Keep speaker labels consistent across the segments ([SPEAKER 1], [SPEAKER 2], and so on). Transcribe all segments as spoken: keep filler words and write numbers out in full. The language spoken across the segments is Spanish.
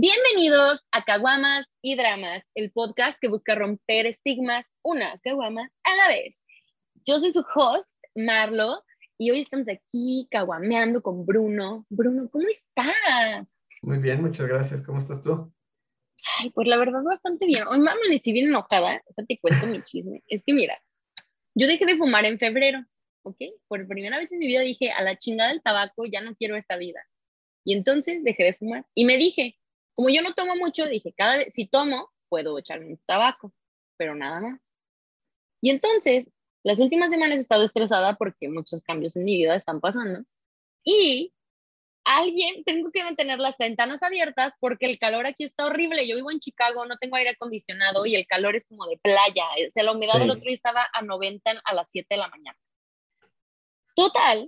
[SPEAKER 1] Bienvenidos a Caguamas y Dramas, el podcast que busca romper estigmas una caguama a la vez. Yo soy su host, Marlo, y hoy estamos aquí caguameando con Bruno. Bruno, ¿cómo estás?
[SPEAKER 2] Muy bien, muchas gracias. ¿Cómo estás tú?
[SPEAKER 1] Ay, pues la verdad bastante bien. Hoy me amanecí bien enojada, ahorita te cuento mi chisme. Es que mira, yo dejé de fumar en febrero, ¿ok? Por primera vez en mi vida dije, a la chingada del tabaco, ya no quiero esta vida. Y entonces dejé de fumar. Y me dije, como yo no tomo mucho, dije, cada vez, si tomo, puedo echarme un tabaco, pero nada más. Y entonces, las últimas semanas he estado estresada porque muchos cambios en mi vida están pasando. Y alguien, tengo que mantener las ventanas abiertas porque el calor aquí está horrible. Yo vivo en Chicago, no tengo aire acondicionado y el calor es como de playa. O sea, la humedad del otro
[SPEAKER 2] Sí.
[SPEAKER 1] día estaba a noventa a las siete de la mañana. Total,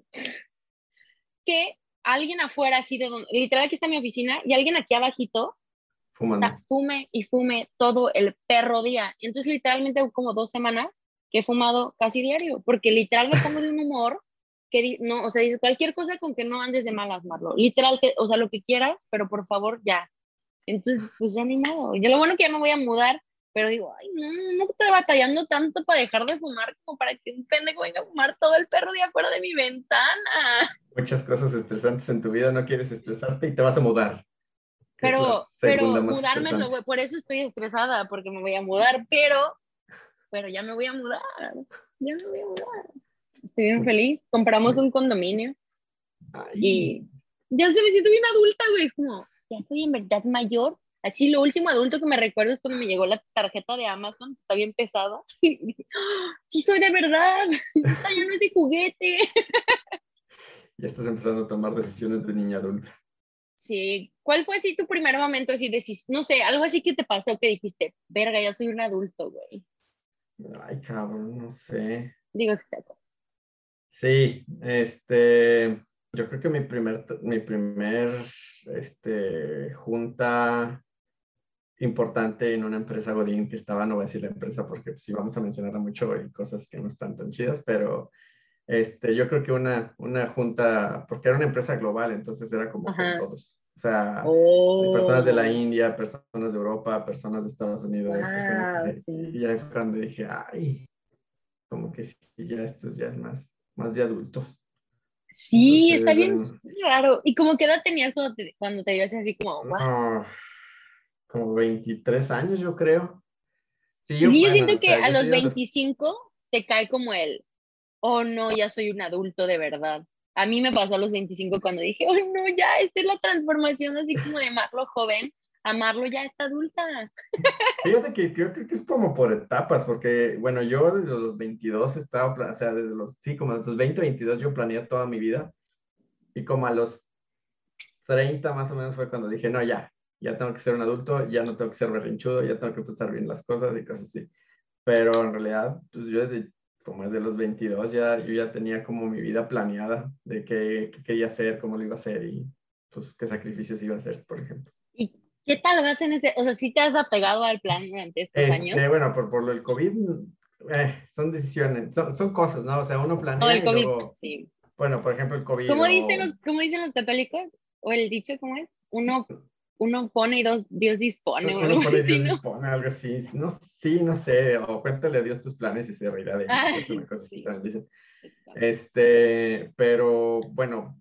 [SPEAKER 1] que alguien afuera, así de donde, literal aquí está mi oficina, y alguien aquí abajito
[SPEAKER 2] Fumando.
[SPEAKER 1] está fume y fume todo el perro día. Entonces, literalmente, como dos semanas que he fumado casi diario, porque literal me pongo de un humor que, no, o sea, dice cualquier cosa con que no andes de malas, Marlo. Literal, que, o sea, lo que quieras, pero por favor, ya. Entonces, pues ya ni modo. Yo lo bueno que ya me voy a mudar, pero digo, ay, no, no estoy batallando tanto para dejar de fumar como para que un pendejo venga a fumar todo el perro día afuera de mi ventana.
[SPEAKER 2] Muchas cosas estresantes en tu vida, no quieres estresarte y te vas a mudar, que es la
[SPEAKER 1] Pero,
[SPEAKER 2] segunda
[SPEAKER 1] pero
[SPEAKER 2] más
[SPEAKER 1] mudarme, no,
[SPEAKER 2] estresante.
[SPEAKER 1] voy- por eso estoy estresada, porque me voy a mudar, pero, pero ya me voy a mudar, ya me voy a mudar. Estoy bien
[SPEAKER 2] Much-
[SPEAKER 1] feliz. Compramos
[SPEAKER 2] muy-
[SPEAKER 1] un condominio
[SPEAKER 2] Ay,
[SPEAKER 1] y ya se me siento bien adulta, güey. Es como, ya estoy en verdad mayor. Así, lo último adulto que me recuerdo es cuando me llegó la tarjeta de Amazon, que está bien pesada. Y dije, "Ah, sí soy de verdad, esta ya no es de juguete".
[SPEAKER 2] ya estás empezando a tomar decisiones de niña adulta.
[SPEAKER 1] Sí, ¿cuál fue así tu primer momento así de, no sé, algo así que te pasó que dijiste, verga, ya soy un adulto, güey?
[SPEAKER 2] Ay, cabrón, no sé.
[SPEAKER 1] Digo, si te acuerdas.
[SPEAKER 2] Sí, este, yo creo que mi primer, mi primer, este, junta importante en una empresa Godín que estaba, no voy a decir la empresa porque pues, sí vamos a mencionarla mucho y cosas que no están tan chidas, pero este, yo creo que una, una junta, porque era una empresa global, entonces era como con
[SPEAKER 1] Ajá.
[SPEAKER 2] todos. O sea, de personas de la
[SPEAKER 1] Oh,
[SPEAKER 2] India, personas de Europa, personas de Estados Unidos, personas
[SPEAKER 1] wow,
[SPEAKER 2] de...
[SPEAKER 1] sí.
[SPEAKER 2] Y ahí fue cuando dije, ay, como que sí, ya esto ya es más, más de adultos.
[SPEAKER 1] Sí, está
[SPEAKER 2] Entonces,
[SPEAKER 1] bien
[SPEAKER 2] bueno,
[SPEAKER 1] raro. ¿Y como qué edad tenías cuando te, cuando te ibas así como, guau?
[SPEAKER 2] no, como veintitrés años yo creo. Sí, yo,
[SPEAKER 1] Sí, yo
[SPEAKER 2] bueno,
[SPEAKER 1] siento
[SPEAKER 2] o
[SPEAKER 1] que
[SPEAKER 2] sea,
[SPEAKER 1] a
[SPEAKER 2] yo
[SPEAKER 1] los
[SPEAKER 2] estoy a los...
[SPEAKER 1] veinticinco te cae como el, oh no, ya soy un adulto de verdad. A mí me pasó a los veinticinco cuando dije, oh no, ya, esta es la transformación así como de Marlo joven a Marlo ya está adulta.
[SPEAKER 2] Fíjate que yo creo que es como por etapas, porque, bueno, yo desde los veintidós estaba, pla- o sea, desde los, sí, como desde los veinte, veintidós yo planeé toda mi vida, y como a los treinta más o menos fue cuando dije, no, ya, ya tengo que ser un adulto, ya no tengo que ser berrinchudo, ya tengo que pensar bien las cosas y cosas así. Pero en realidad, pues yo desde, como desde los veintidós ya, yo ya tenía como mi vida planeada de qué, qué quería hacer, cómo lo iba a hacer y pues qué sacrificios iba a hacer, por ejemplo.
[SPEAKER 1] ¿Y qué tal vas en ese, o sea, sí te has apegado al plan durante estos años?
[SPEAKER 2] Este, bueno, por, por lo del COVID, eh, son decisiones, son, son cosas, ¿no? O sea, uno
[SPEAKER 1] O el
[SPEAKER 2] planea y
[SPEAKER 1] COVID,
[SPEAKER 2] luego,
[SPEAKER 1] sí.
[SPEAKER 2] bueno, por ejemplo, el COVID
[SPEAKER 1] ¿Cómo dicen
[SPEAKER 2] o
[SPEAKER 1] los, cómo dicen los católicos? ¿O el dicho cómo es? Uno, uno pone y dos, Dios dispone o
[SPEAKER 2] uno
[SPEAKER 1] algo
[SPEAKER 2] pone
[SPEAKER 1] así,
[SPEAKER 2] Dios
[SPEAKER 1] ¿no?
[SPEAKER 2] dispone, algo así, no, sí, no sé, o cuéntale a Dios tus planes y se reirá de ellos, es
[SPEAKER 1] Ay,
[SPEAKER 2] una cosa así
[SPEAKER 1] sí,
[SPEAKER 2] también dicen.
[SPEAKER 1] exactamente.
[SPEAKER 2] Este, pero bueno,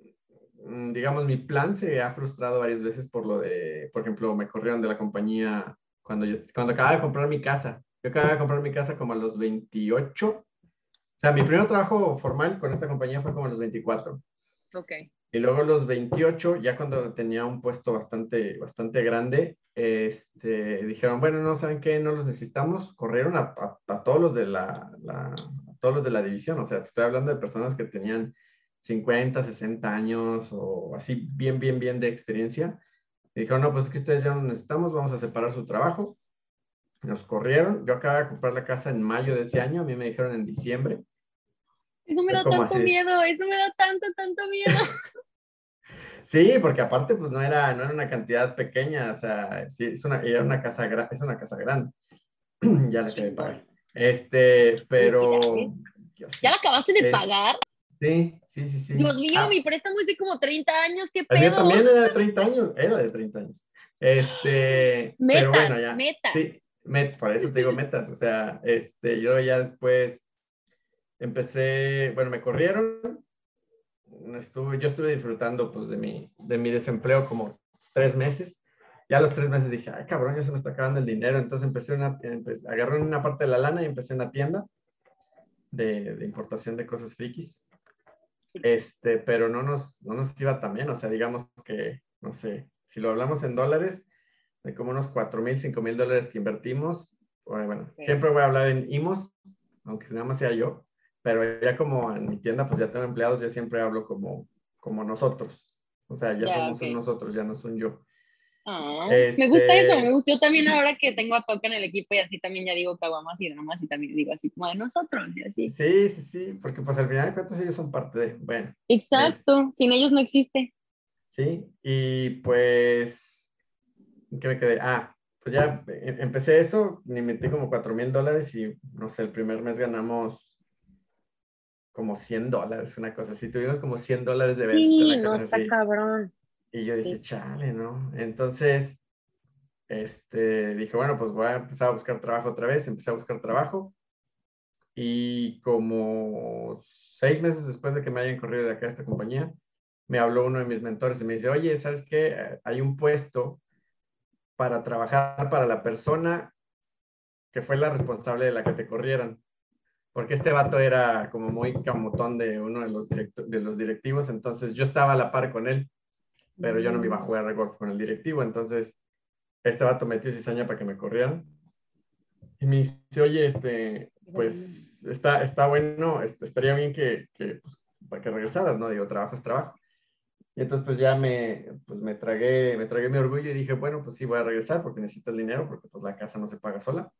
[SPEAKER 2] mm, digamos, mi plan se ha frustrado varias veces por lo de, por ejemplo, me corrieron de la compañía cuando yo, cuando acababa de comprar mi casa. Yo acababa de comprar mi casa como a los veintiocho. O sea, mi primer trabajo formal con esta compañía fue como a los veinticuatro.
[SPEAKER 1] Ok.
[SPEAKER 2] Y luego a los veintiocho, ya cuando tenía un puesto bastante, bastante grande, este, dijeron, bueno, no, ¿saben qué? No los necesitamos. Corrieron a, a- a todos los de la, la- a todos los de la división. O sea, te estoy hablando de personas que tenían cincuenta, sesenta años o así bien, bien, bien de experiencia. Y dijeron, no, pues es que ustedes ya no necesitamos, vamos a separar su trabajo. Nos corrieron. Yo acababa de comprar la casa en mayo de ese año, a mí me dijeron en diciembre.
[SPEAKER 1] Eso me
[SPEAKER 2] Fue
[SPEAKER 1] da
[SPEAKER 2] como
[SPEAKER 1] tanto
[SPEAKER 2] así.
[SPEAKER 1] miedo, eso me da tanto, tanto miedo.
[SPEAKER 2] Sí, porque aparte pues no era, no era una cantidad pequeña, o sea, sí, es una, era una casa, gra- es una casa grande, ya la acabé de
[SPEAKER 1] Chingón.
[SPEAKER 2] pagar. Este, pero,
[SPEAKER 1] Felicidades.
[SPEAKER 2] Dios,
[SPEAKER 1] ¿Ya la
[SPEAKER 2] sí,
[SPEAKER 1] acabaste de
[SPEAKER 2] es,
[SPEAKER 1] pagar?
[SPEAKER 2] Sí, sí, sí,
[SPEAKER 1] Dios
[SPEAKER 2] sí.
[SPEAKER 1] mío,
[SPEAKER 2] Ah,
[SPEAKER 1] mi préstamo es de como treinta años, ¿qué
[SPEAKER 2] el mío
[SPEAKER 1] pedo?
[SPEAKER 2] también era de treinta años, era de treinta años. Este, pero
[SPEAKER 1] Metas,
[SPEAKER 2] bueno, ya,
[SPEAKER 1] metas.
[SPEAKER 2] sí, met, por eso te digo metas, o sea, este, yo ya después empecé, bueno, me corrieron, estuve, yo estuve disfrutando pues de mi, de mi desempleo como tres meses. Ya a los tres meses dije, ay cabrón, ya se me está acabando el dinero. Entonces empecé una, empe- agarré una parte de la lana y empecé una tienda de, de importación de cosas frikis. Este, pero no nos, no nos iba tan bien, o sea, digamos que, no sé, si lo hablamos en dólares, de como unos cuatro mil, cinco mil dólares que invertimos, bueno, bueno,
[SPEAKER 1] Okay.
[SPEAKER 2] siempre voy a hablar en I M O S, aunque nada más sea yo, pero ya como en mi tienda, pues ya tengo empleados, ya siempre hablo como, como nosotros, o sea, ya
[SPEAKER 1] Ya,
[SPEAKER 2] somos un
[SPEAKER 1] ok.
[SPEAKER 2] nosotros, ya no es un yo.
[SPEAKER 1] Ah, me gusta eso, me
[SPEAKER 2] Este,
[SPEAKER 1] gustó también ahora que tengo a Toca en el equipo y así también ya digo caguamas y dramas y también digo así como de nosotros y así.
[SPEAKER 2] sí, sí, sí, porque pues al final de cuentas ellos son parte de, bueno, es,
[SPEAKER 1] Exacto, sin ellos no existe.
[SPEAKER 2] sí, y pues ¿qué me quedé? Ah, pues ya eh, empecé eso, me metí como cuatro mil dólares y no sé, el primer mes ganamos como cien dólares, una cosa así. Tuvimos como cien dólares de venta,
[SPEAKER 1] Sí,
[SPEAKER 2] una
[SPEAKER 1] no
[SPEAKER 2] cosa
[SPEAKER 1] está
[SPEAKER 2] así.
[SPEAKER 1] cabrón.
[SPEAKER 2] Y yo dije,
[SPEAKER 1] Sí,
[SPEAKER 2] chale, ¿no? Entonces, este, dije, bueno, pues voy a empezar a buscar trabajo otra vez. Empecé a buscar trabajo y como seis meses después de que me hayan corrido de acá a esta compañía, me habló uno de mis mentores y me dice, oye, ¿sabes qué? Hay un puesto para trabajar para la persona que fue la responsable de la que te corrieran. Porque este vato era como muy camutón de uno de los, directo, de los directivos, entonces yo estaba a la par con él, pero yo no me iba a
[SPEAKER 1] mm,
[SPEAKER 2] jugar a golf con el directivo, entonces este vato metió cizaña para que me corrieran. Y me dice, oye, este, pues está, está bueno, este, estaría bien que, que pues, para que regresaras, ¿no? Digo, trabajo es trabajo. Y entonces pues ya me, pues, me, tragué, me tragué mi orgullo y dije, bueno, pues sí voy a regresar porque necesito el dinero, porque pues la casa no se paga sola.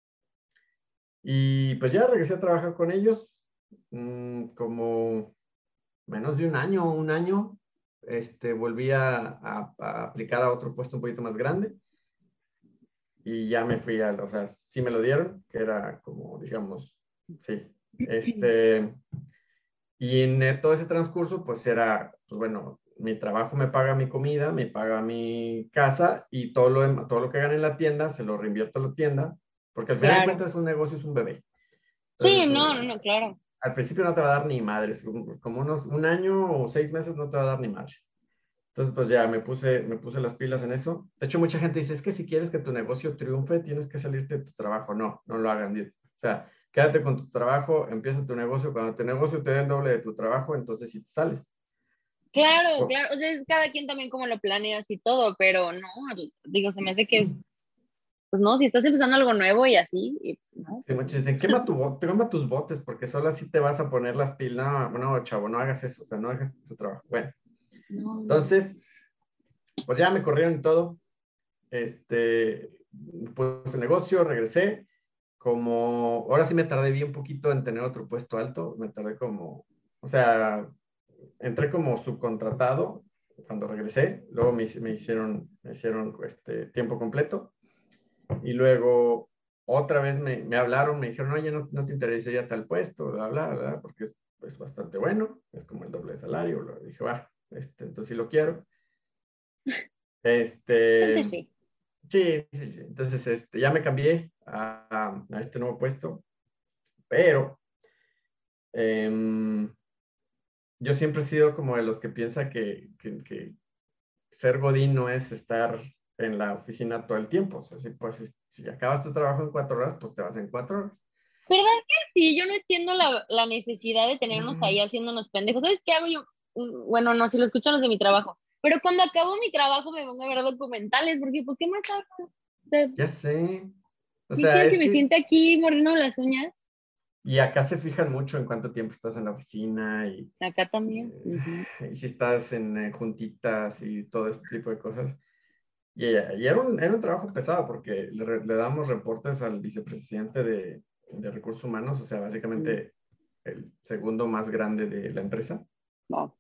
[SPEAKER 2] Y pues ya regresé a trabajar con ellos mmm, como menos de un año, un año. Este, volví a, a, a, aplicar a otro puesto un poquito más grande y ya me fui a, o sea, sí me lo dieron, que era como, digamos, sí. Este, y en eh, todo ese transcurso, pues era, pues bueno, mi trabajo me paga mi comida, me paga mi casa y todo lo, todo lo que gane en la tienda se lo reinvierto a la tienda, porque al final de
[SPEAKER 1] claro.
[SPEAKER 2] cuentas un negocio es un bebé.
[SPEAKER 1] Sí,
[SPEAKER 2] Entonces,
[SPEAKER 1] no, no,
[SPEAKER 2] uh,
[SPEAKER 1] no, claro.
[SPEAKER 2] al principio no te va a dar ni madres, como unos un año o seis meses no te va a dar ni madres. Entonces, pues ya me puse, me puse las pilas en eso. De hecho, mucha gente dice, es que si quieres que tu negocio triunfe, tienes que salirte de tu trabajo. No, no lo hagan. O sea, quédate con tu trabajo, empieza tu negocio. Cuando tu negocio te dé el doble de tu trabajo, entonces sí te sales.
[SPEAKER 1] Claro,
[SPEAKER 2] Por-
[SPEAKER 1] claro. O sea, es cada quien también como lo planeas y todo, pero no, digo, se me hace que es, pues no, si estás empezando algo nuevo y así, y, no,
[SPEAKER 2] Sí, muchos dicen, quema, tu bo- quema tus botes, porque solo así te vas a poner las pilas. No, no, chavo, no hagas eso, o sea, no hagas tu trabajo. Bueno,
[SPEAKER 1] no, no.
[SPEAKER 2] entonces, pues ya me corrieron y todo. Este, pues el negocio, regresé. Como, ahora sí me tardé bien poquito en tener otro puesto alto, me tardé como, o sea, entré como subcontratado cuando regresé, luego me, me hicieron, me hicieron este, tiempo completo y luego otra vez me, me hablaron, me dijeron, oye, no, no te interesaría tal puesto, bla, bla, bla, porque es, es bastante bueno, es como el doble de salario, lo dije, va, este, entonces sí lo quiero.
[SPEAKER 1] Entonces
[SPEAKER 2] Este,
[SPEAKER 1] sí.
[SPEAKER 2] sí, sí, sí. Entonces este, ya me cambié a, a este nuevo puesto, pero eh, yo siempre he sido como de los que piensa que, que, que, ser godín no es estar en la oficina todo el tiempo. O sea, si, pues, si acabas tu trabajo en cuatro horas, pues te vas en cuatro horas.
[SPEAKER 1] ¿Verdad que sí? Yo no entiendo la, la necesidad de tenernos ahí
[SPEAKER 2] Mm,
[SPEAKER 1] haciéndonos pendejos. ¿Sabes qué hago yo? Mm, Bueno, no, si lo escuchan los de mi trabajo. Pero cuando acabo mi trabajo me pongo a ver documentales, porque pues, ¿qué más hago? O sea,
[SPEAKER 2] ya sé. O
[SPEAKER 1] ¿qué
[SPEAKER 2] sea,
[SPEAKER 1] quieres que
[SPEAKER 2] es
[SPEAKER 1] me
[SPEAKER 2] que,
[SPEAKER 1] siente aquí mordiendo las uñas?
[SPEAKER 2] y acá se fijan mucho en cuánto tiempo estás en la oficina y,
[SPEAKER 1] Acá también.
[SPEAKER 2] eh,
[SPEAKER 1] Ujú.
[SPEAKER 2] y si estás en eh, juntitas y todo este tipo de cosas. Y, y era, un, era un trabajo pesado porque le, le damos reportes al vicepresidente de, de recursos humanos, o sea,
[SPEAKER 1] Mm,
[SPEAKER 2] básicamente el segundo más grande de la empresa.
[SPEAKER 1] no.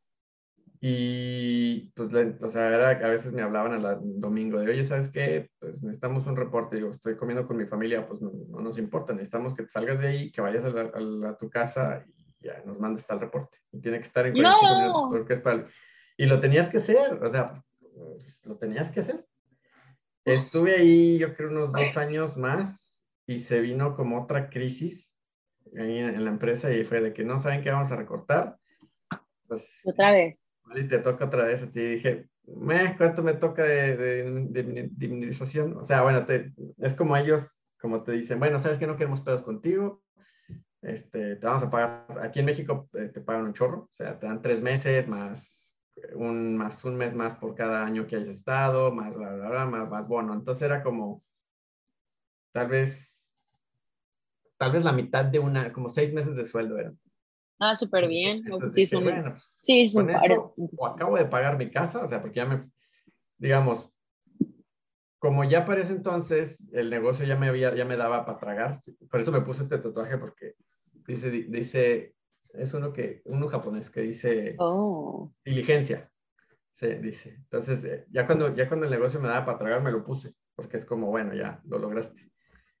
[SPEAKER 2] Y pues, le- o sea, era, a veces me hablaban al domingo de, oye, ¿sabes qué? Pues necesitamos un reporte. Digo, estoy comiendo con mi familia, pues no, no nos importa. Necesitamos que te salgas de ahí, que vayas a, la- a la- a tu casa ya nos manda hasta el reporte. Y tiene que estar en cuarenta y cinco minutos
[SPEAKER 1] No.
[SPEAKER 2] porque es para... Y lo tenías que hacer, o sea, pues, lo tenías que hacer. Estuve ahí, yo creo, unos dos años más y se vino como otra crisis ahí en, en la empresa y fue de que no saben qué vamos a recortar. Pues,
[SPEAKER 1] Otra vez.
[SPEAKER 2] y te toca otra vez a ti. Y dije, "Meh, ¿cuánto me toca de, de, de, de de indemnización?" O sea, bueno, te, es como ellos, como te dicen, bueno, sabes que no queremos pedos contigo, este, te vamos a pagar, aquí en México eh, te pagan un chorro, o sea, te dan tres meses más un, más un mes más por cada año que hayas estado, más bla, bla, bla, más, más bono. Entonces era como, tal vez, tal vez la mitad de una, como seis meses de sueldo eran.
[SPEAKER 1] Ah, súper
[SPEAKER 2] Entonces,
[SPEAKER 1] bien. No, pues
[SPEAKER 2] entonces
[SPEAKER 1] sí, es
[SPEAKER 2] dije,
[SPEAKER 1] un,
[SPEAKER 2] bueno, pues,
[SPEAKER 1] sí, es un
[SPEAKER 2] con
[SPEAKER 1] paro.
[SPEAKER 2] eso, o acabo de pagar mi casa, o sea, porque ya me, digamos, como ya para ese entonces el negocio ya me había, ya me daba para tragar, por eso me puse este tatuaje porque dice, dice, es uno que, uno japonés que dice
[SPEAKER 1] Oh,
[SPEAKER 2] diligencia, se dice. Entonces, eh, ya cuando, ya cuando el negocio me daba para tragar, me lo puse, porque es como, bueno, ya lo lograste.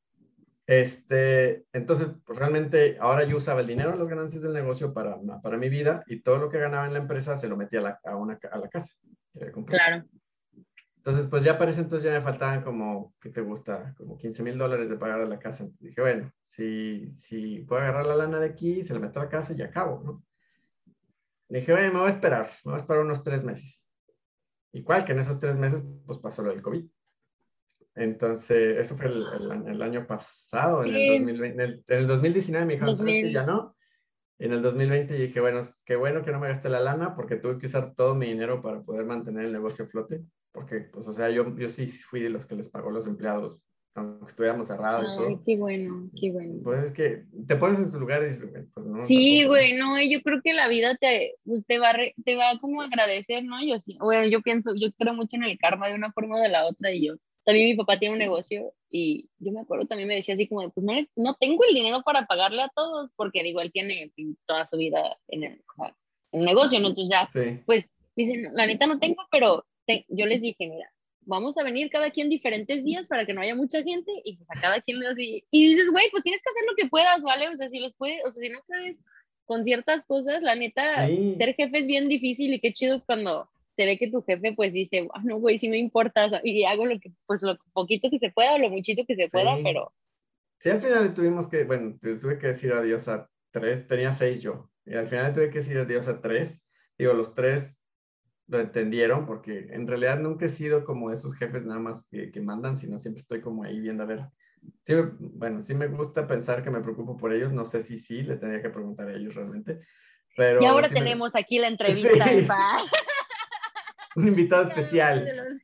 [SPEAKER 2] Este, entonces, pues realmente ahora yo usaba el dinero, las ganancias del negocio para, para mi vida y todo lo que ganaba en la empresa se lo metía a la, a una, a la casa que compré.
[SPEAKER 1] claro.
[SPEAKER 2] Entonces, pues ya para ese entonces ya me faltaban como, ¿qué te gusta? Como quince mil dólares de pagar a la casa. Entonces dije, bueno, si, si puedo agarrar la lana de aquí, se la meto a la casa y ya acabo, ¿no? Dije, bueno, me voy a esperar, me voy a esperar unos tres meses. ¿Y cuál? Que en esos tres meses, pues pasó lo del COVID. Entonces, eso fue el, el, el año pasado, en el
[SPEAKER 1] Sí,
[SPEAKER 2] dos mil veinte. En el, en el dos mil diecinueve me dijeron,
[SPEAKER 1] dos
[SPEAKER 2] ¿sabes qué? Ya
[SPEAKER 1] mil.
[SPEAKER 2] no. En el dos mil veinte dije, bueno, qué bueno que no me gasté la lana porque tuve que usar todo mi dinero para poder mantener el negocio a flote. Porque, pues, o sea, yo, yo sí fui de los que les pagó a los empleados, aunque estuviéramos cerrados y
[SPEAKER 1] Ay,
[SPEAKER 2] todo.
[SPEAKER 1] qué bueno, qué bueno.
[SPEAKER 2] Pues es que te pones en tu lugar y dices, pues no,
[SPEAKER 1] Sí,
[SPEAKER 2] tampoco, ¿no?
[SPEAKER 1] güey, no, y yo creo que la vida te, pues, te va, a re- te va como a agradecer, ¿no? Yo sí, bueno, yo pienso, yo creo mucho en el karma de una forma o de la otra, y yo, también mi papá tiene un negocio, y yo me acuerdo, también me decía así como, de, pues no, le- no tengo el dinero para pagarle a todos, porque al igual tiene pues, toda su vida en el, o sea, en el negocio, ¿no? Entonces ya,
[SPEAKER 2] Sí,
[SPEAKER 1] pues, dicen, la neta no tengo, pero te- yo les dije, mira, vamos a venir cada quien diferentes días para que no haya mucha gente y pues a cada quien le así. Y dices, güey, pues tienes que hacer lo que puedas, ¿vale? O sea, si los puedes, o sea, si no puedes con ciertas cosas, la neta,
[SPEAKER 2] sí,
[SPEAKER 1] ser jefe es bien difícil y qué chido cuando se ve que tu jefe pues dice, ah, no, güey, sí me importa, o sea, y hago lo que, pues lo poquito que se pueda o lo muchito que se pueda,
[SPEAKER 2] sí.
[SPEAKER 1] pero
[SPEAKER 2] Sí, al final tuvimos que, bueno, tu- tuve que decir adiós a tres, tenía seis yo, y al final tuve que decir adiós a tres. Digo, los tres lo entendieron porque en realidad nunca he sido como esos jefes nada más que, que mandan, sino siempre estoy como ahí viendo a ver. Sí, me- bueno, sí me gusta pensar que me preocupo por ellos, no sé si sí, le tendría que preguntar a ellos realmente,
[SPEAKER 1] y
[SPEAKER 2] pero
[SPEAKER 1] ahora
[SPEAKER 2] sí me...
[SPEAKER 1] tenemos aquí la entrevista de
[SPEAKER 2] Sí,
[SPEAKER 1] paz.
[SPEAKER 2] un invitado
[SPEAKER 1] Cada uno
[SPEAKER 2] especial.
[SPEAKER 1] de los...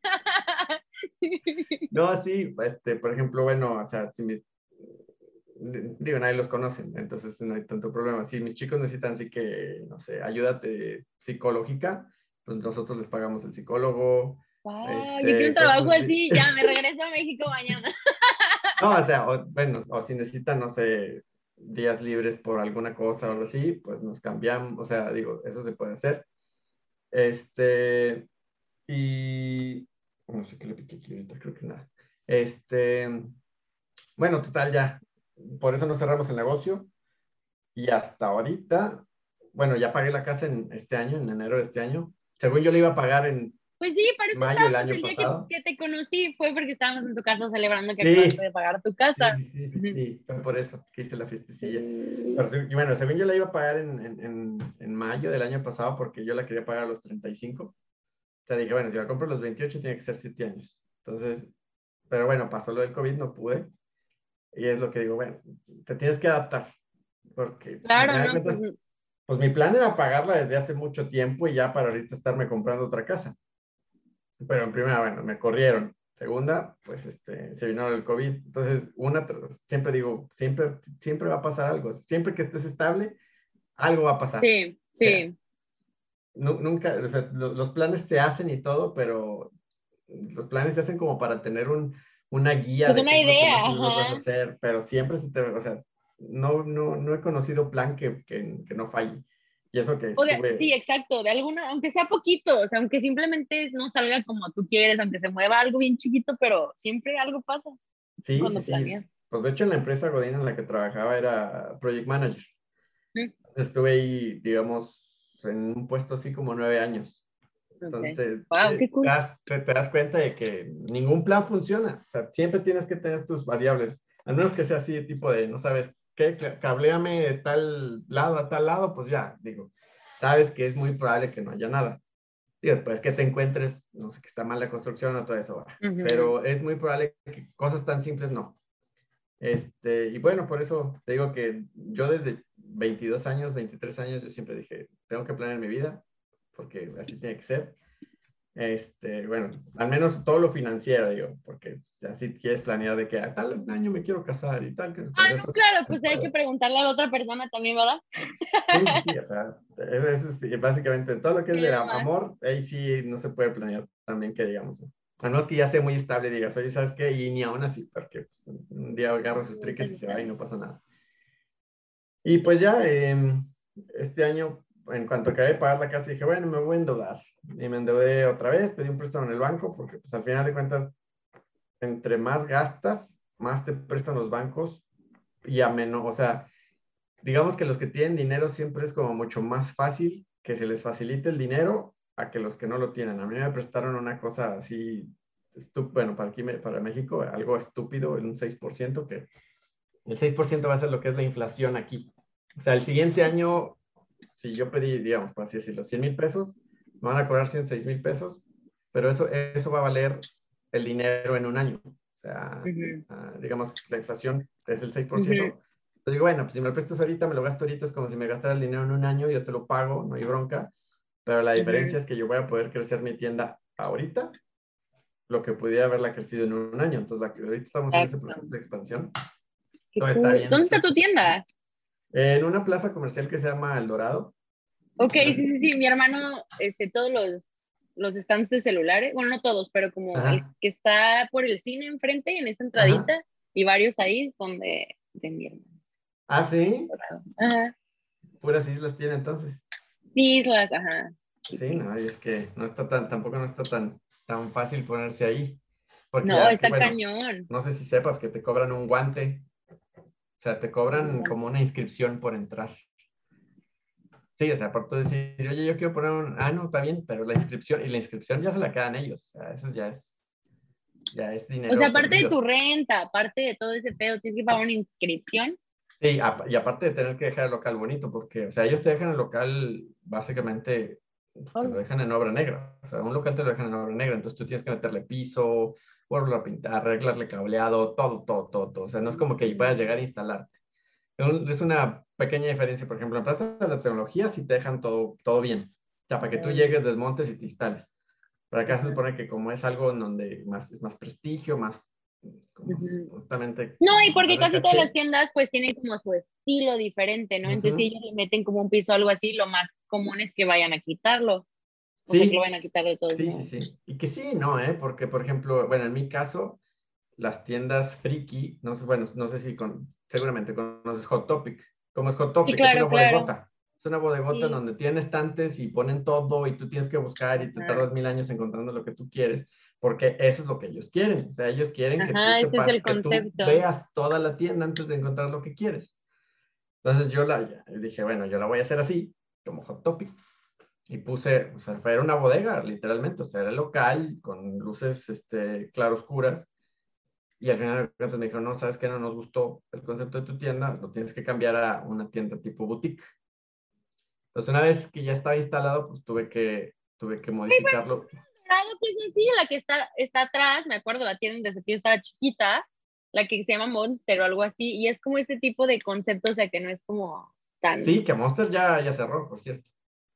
[SPEAKER 2] No, sí, este, por ejemplo, bueno, o sea, si mi, digo, nadie los conoce, entonces no hay tanto problema. Si mis chicos necesitan así que, no sé, ayuda de- psicológica, pues nosotros les pagamos el psicólogo,
[SPEAKER 1] Wow, yo quiero un
[SPEAKER 2] este, cosas
[SPEAKER 1] trabajo
[SPEAKER 2] así.
[SPEAKER 1] así, ya me regreso a México mañana.
[SPEAKER 2] No, o sea, o, bueno, o si necesitan, no sé, días libres por alguna cosa o algo así, pues nos cambiamos, o sea, digo, eso se puede hacer. Este, y, no sé qué le piqué aquí ahorita, creo que nada. Este, bueno, total, ya, por eso no cerramos el negocio. Y hasta ahorita, bueno, ya pagué la casa en este año, en enero de este año. Según yo le iba a pagar en
[SPEAKER 1] Pues sí, para eso
[SPEAKER 2] mayo del
[SPEAKER 1] estábamos
[SPEAKER 2] año
[SPEAKER 1] el día que,
[SPEAKER 2] pasado.
[SPEAKER 1] que te conocí, fue porque estábamos en tu casa celebrando que acabaste
[SPEAKER 2] Sí,
[SPEAKER 1] de pagar tu
[SPEAKER 2] sí,
[SPEAKER 1] casa.
[SPEAKER 2] sí, sí, sí,
[SPEAKER 1] Ujú.
[SPEAKER 2] sí, fue por eso que hice la fiestecilla.
[SPEAKER 1] Sí.
[SPEAKER 2] Pero, sí, y bueno, según yo la iba a pagar en, en, en, en mayo del año pasado porque yo la quería pagar a los treinta y cinco. O sea, dije, bueno, si la compro a los veintiocho tiene que ser siete años. Entonces, pero bueno, pasó lo del COVID, no pude. Y es lo que digo, bueno, te tienes que adaptar. Porque al
[SPEAKER 1] Claro,
[SPEAKER 2] final de
[SPEAKER 1] no, pues
[SPEAKER 2] cuentas, pues mi plan era pagarla desde hace mucho tiempo y ya para ahorita estarme comprando otra casa. Pero en primera, bueno, me corrieron. Segunda, pues este, se vino el COVID. Entonces, una, siempre digo, siempre, siempre va a pasar algo. Siempre que estés estable, algo va a pasar.
[SPEAKER 1] sí,
[SPEAKER 2] O sea,
[SPEAKER 1] sí.
[SPEAKER 2] nu- nunca, o sea, lo- los planes se hacen y todo, pero los planes se hacen como para tener un, una guía
[SPEAKER 1] Pues
[SPEAKER 2] de qué
[SPEAKER 1] una
[SPEAKER 2] es lo que
[SPEAKER 1] idea,
[SPEAKER 2] más o menos vas a
[SPEAKER 1] ajá.
[SPEAKER 2] hacer, pero siempre se te, o sea, no, no, no he conocido plan que, que, que no falle. Y eso que
[SPEAKER 1] O de, sí,
[SPEAKER 2] estuve,
[SPEAKER 1] exacto, de alguna, aunque sea poquito, o sea, aunque simplemente no salga como tú quieres, aunque se mueva algo bien chiquito, pero siempre algo pasa
[SPEAKER 2] sí, sí,
[SPEAKER 1] cuando
[SPEAKER 2] sí.
[SPEAKER 1] planeas.
[SPEAKER 2] Pues de hecho en la empresa Godín en la que trabajaba era project manager.
[SPEAKER 1] ¿Mm?
[SPEAKER 2] estuve ahí, digamos, en un puesto así como nueve años.
[SPEAKER 1] Okay.
[SPEAKER 2] Entonces,
[SPEAKER 1] Wow,
[SPEAKER 2] eh,
[SPEAKER 1] qué
[SPEAKER 2] te,
[SPEAKER 1] cool.
[SPEAKER 2] das, te, te das cuenta de que ningún plan funciona. O sea, siempre tienes que tener tus variables. Al menos que sea así, tipo de, no sabes, ¿qué? Cabléame de tal lado a tal lado, pues ya, digo, sabes que es muy probable que no haya nada. Y después que te encuentres, no sé, que está mal la construcción o todo eso, va.
[SPEAKER 1] Uh-huh.
[SPEAKER 2] Pero es muy probable que cosas tan simples no. Este, y bueno, por eso te digo que yo desde veintidós años, veintitrés años, yo siempre dije, tengo que planear mi vida, porque así tiene que ser. Este, bueno, al menos todo lo financiero, digo, porque así quieres planear de que a tal año me quiero casar y tal, que
[SPEAKER 1] Ah,
[SPEAKER 2] pues
[SPEAKER 1] no,
[SPEAKER 2] eso
[SPEAKER 1] claro,
[SPEAKER 2] se
[SPEAKER 1] pues hay que
[SPEAKER 2] puede.
[SPEAKER 1] preguntarle a la otra persona también, ¿verdad?
[SPEAKER 2] Sí, sí, sí, o sea, eso es este, básicamente todo lo que
[SPEAKER 1] Y
[SPEAKER 2] es del
[SPEAKER 1] demás.
[SPEAKER 2] amor, ahí sí no se puede planear también que digamos, ¿no? A menos que ya sea muy estable y digas, oye, ¿sabes qué? Y ni aún así, porque pues, un día agarra sus triques y se va y no pasa nada. Y pues ya, eh, este año, en cuanto acabé de pagar la casa, dije, bueno, me voy a endeudar. Y me endeudé otra vez, pedí un préstamo en el banco, porque pues al final de cuentas, entre más gastas, más te prestan los bancos y a menos, o sea, digamos que los que tienen dinero siempre es como mucho más fácil que se les facilite el dinero a que los que no lo tienen. A mí me prestaron una cosa así, bueno, para aquí, para México, algo estúpido, un seis por ciento, que el seis por ciento va a ser lo que es la inflación aquí. O sea, el siguiente año, si yo pedí, digamos, por así decirlo, cien mil pesos, me van a cobrar ciento seis mil pesos, pero eso, eso va a valer el dinero en un año. O sea,
[SPEAKER 1] Uh-huh.
[SPEAKER 2] uh, digamos, la inflación es el seis por ciento.
[SPEAKER 1] Uh-huh.
[SPEAKER 2] Entonces digo, bueno, pues si me lo prestas ahorita, me lo gasto ahorita, es como si me gastara el dinero en un año, yo te lo pago, no hay bronca, pero la diferencia
[SPEAKER 1] Uh-huh.
[SPEAKER 2] es que yo voy a poder crecer mi tienda ahorita, lo que pudiera haberla crecido en un año. Entonces, la que ahorita estamos en ese
[SPEAKER 1] Exacto.
[SPEAKER 2] proceso de expansión.
[SPEAKER 1] Qué
[SPEAKER 2] Todo está
[SPEAKER 1] cool.
[SPEAKER 2] bien.
[SPEAKER 1] ¿Dónde está tu tienda?
[SPEAKER 2] En una plaza comercial que se llama El Dorado.
[SPEAKER 1] Ok,
[SPEAKER 2] No
[SPEAKER 1] sí,
[SPEAKER 2] sé.
[SPEAKER 1] sí, sí. Mi hermano, este, todos los, los stands de celulares, bueno, no todos, pero como el
[SPEAKER 2] Ajá,
[SPEAKER 1] que está por el cine enfrente, en esa
[SPEAKER 2] ajá.
[SPEAKER 1] entradita, y varios ahí son de, de mi hermano.
[SPEAKER 2] Ah, sí.
[SPEAKER 1] Ajá.
[SPEAKER 2] Puras islas tiene entonces.
[SPEAKER 1] Sí, islas, ajá. Sí,
[SPEAKER 2] Sí,
[SPEAKER 1] sí.
[SPEAKER 2] no, y es que no está tan, tampoco no está tan, tan fácil ponerse ahí. Porque ya
[SPEAKER 1] No,
[SPEAKER 2] es que,
[SPEAKER 1] está
[SPEAKER 2] bueno,
[SPEAKER 1] cañón.
[SPEAKER 2] no sé si sepas que te cobran un guante. O sea, te cobran como una inscripción por entrar. Sí, o sea, por tú decir, oye, yo quiero poner un, ah, no, está bien, pero la inscripción, y la inscripción ya se la quedan ellos, o sea, eso ya es, ya es
[SPEAKER 1] O sea,
[SPEAKER 2] dinero
[SPEAKER 1] aparte de tu
[SPEAKER 2] perdido.
[SPEAKER 1] renta, aparte de todo ese pedo, tienes que pagar una inscripción.
[SPEAKER 2] Sí, a- y aparte de tener que dejar el local bonito, porque, o sea, ellos te dejan el local, básicamente, te lo
[SPEAKER 1] Hola.
[SPEAKER 2] dejan en obra negra, o sea, un local te lo dejan en obra negra, entonces tú tienes que meterle piso, volverlo a pintar, arreglarle cableado, todo, todo, todo, todo, o sea, no es como que ahí puedas llegar a instalar. Es una pequeña diferencia. Por ejemplo, en Plaza de la Tecnología sí te dejan todo, todo bien. O sea, para que tú llegues, desmontes y te instales. Pero acá se
[SPEAKER 1] Ajá.
[SPEAKER 2] supone que como es algo en donde más, es más prestigio, más, como
[SPEAKER 1] Ujú.
[SPEAKER 2] justamente,
[SPEAKER 1] No, y
[SPEAKER 2] más
[SPEAKER 1] porque
[SPEAKER 2] de
[SPEAKER 1] casi todas las
[SPEAKER 2] caché.
[SPEAKER 1] tiendas pues tienen como su estilo diferente, ¿no? Entonces si
[SPEAKER 2] Ujú.
[SPEAKER 1] ellos le meten como un piso o algo así, lo más común es que vayan a quitarlo, o sea, que lo
[SPEAKER 2] Sí,
[SPEAKER 1] vayan a quitar de todos
[SPEAKER 2] sí, sí,
[SPEAKER 1] modos.
[SPEAKER 2] sí. Y que sí, no, ¿eh? Porque, por ejemplo, bueno, en mi caso, las tiendas friki, no sé, bueno, no sé si con, seguramente conoces Hot Topic. ¿Cómo es Hot
[SPEAKER 1] Sí,
[SPEAKER 2] Topic? Es una
[SPEAKER 1] claro, claro.
[SPEAKER 2] bodegota. Es una bodegota en
[SPEAKER 1] Sí.
[SPEAKER 2] donde tienen estantes y ponen todo y tú tienes que buscar y te
[SPEAKER 1] Ajá.
[SPEAKER 2] tardas mil años encontrando lo que tú quieres, porque eso es lo que ellos quieren. O sea, ellos quieren que tú
[SPEAKER 1] Ajá,
[SPEAKER 2] te
[SPEAKER 1] ese es
[SPEAKER 2] pases,
[SPEAKER 1] el
[SPEAKER 2] que tú
[SPEAKER 1] concepto.
[SPEAKER 2] veas toda la tienda antes de encontrar lo que quieres. Entonces yo la ya, dije, bueno, yo la voy a hacer así, como Hot Topic. Y puse, o sea, era una bodega, literalmente, o sea, era el local con luces este, claroscuras. Y al final de cuentas me dijeron, no, ¿sabes qué? No nos gustó el concepto de tu tienda, lo tienes que cambiar a una tienda tipo boutique. Entonces, una vez que ya estaba instalado, pues tuve que, tuve que modificarlo.
[SPEAKER 1] Claro que es sencillo, la que está, está atrás, me acuerdo, la tienda desde que yo estaba chiquita, la que se llama Monster o algo así, y es como este tipo de concepto, o sea, que no es como tan...
[SPEAKER 2] Sí, que Monster ya, ya cerró, por cierto,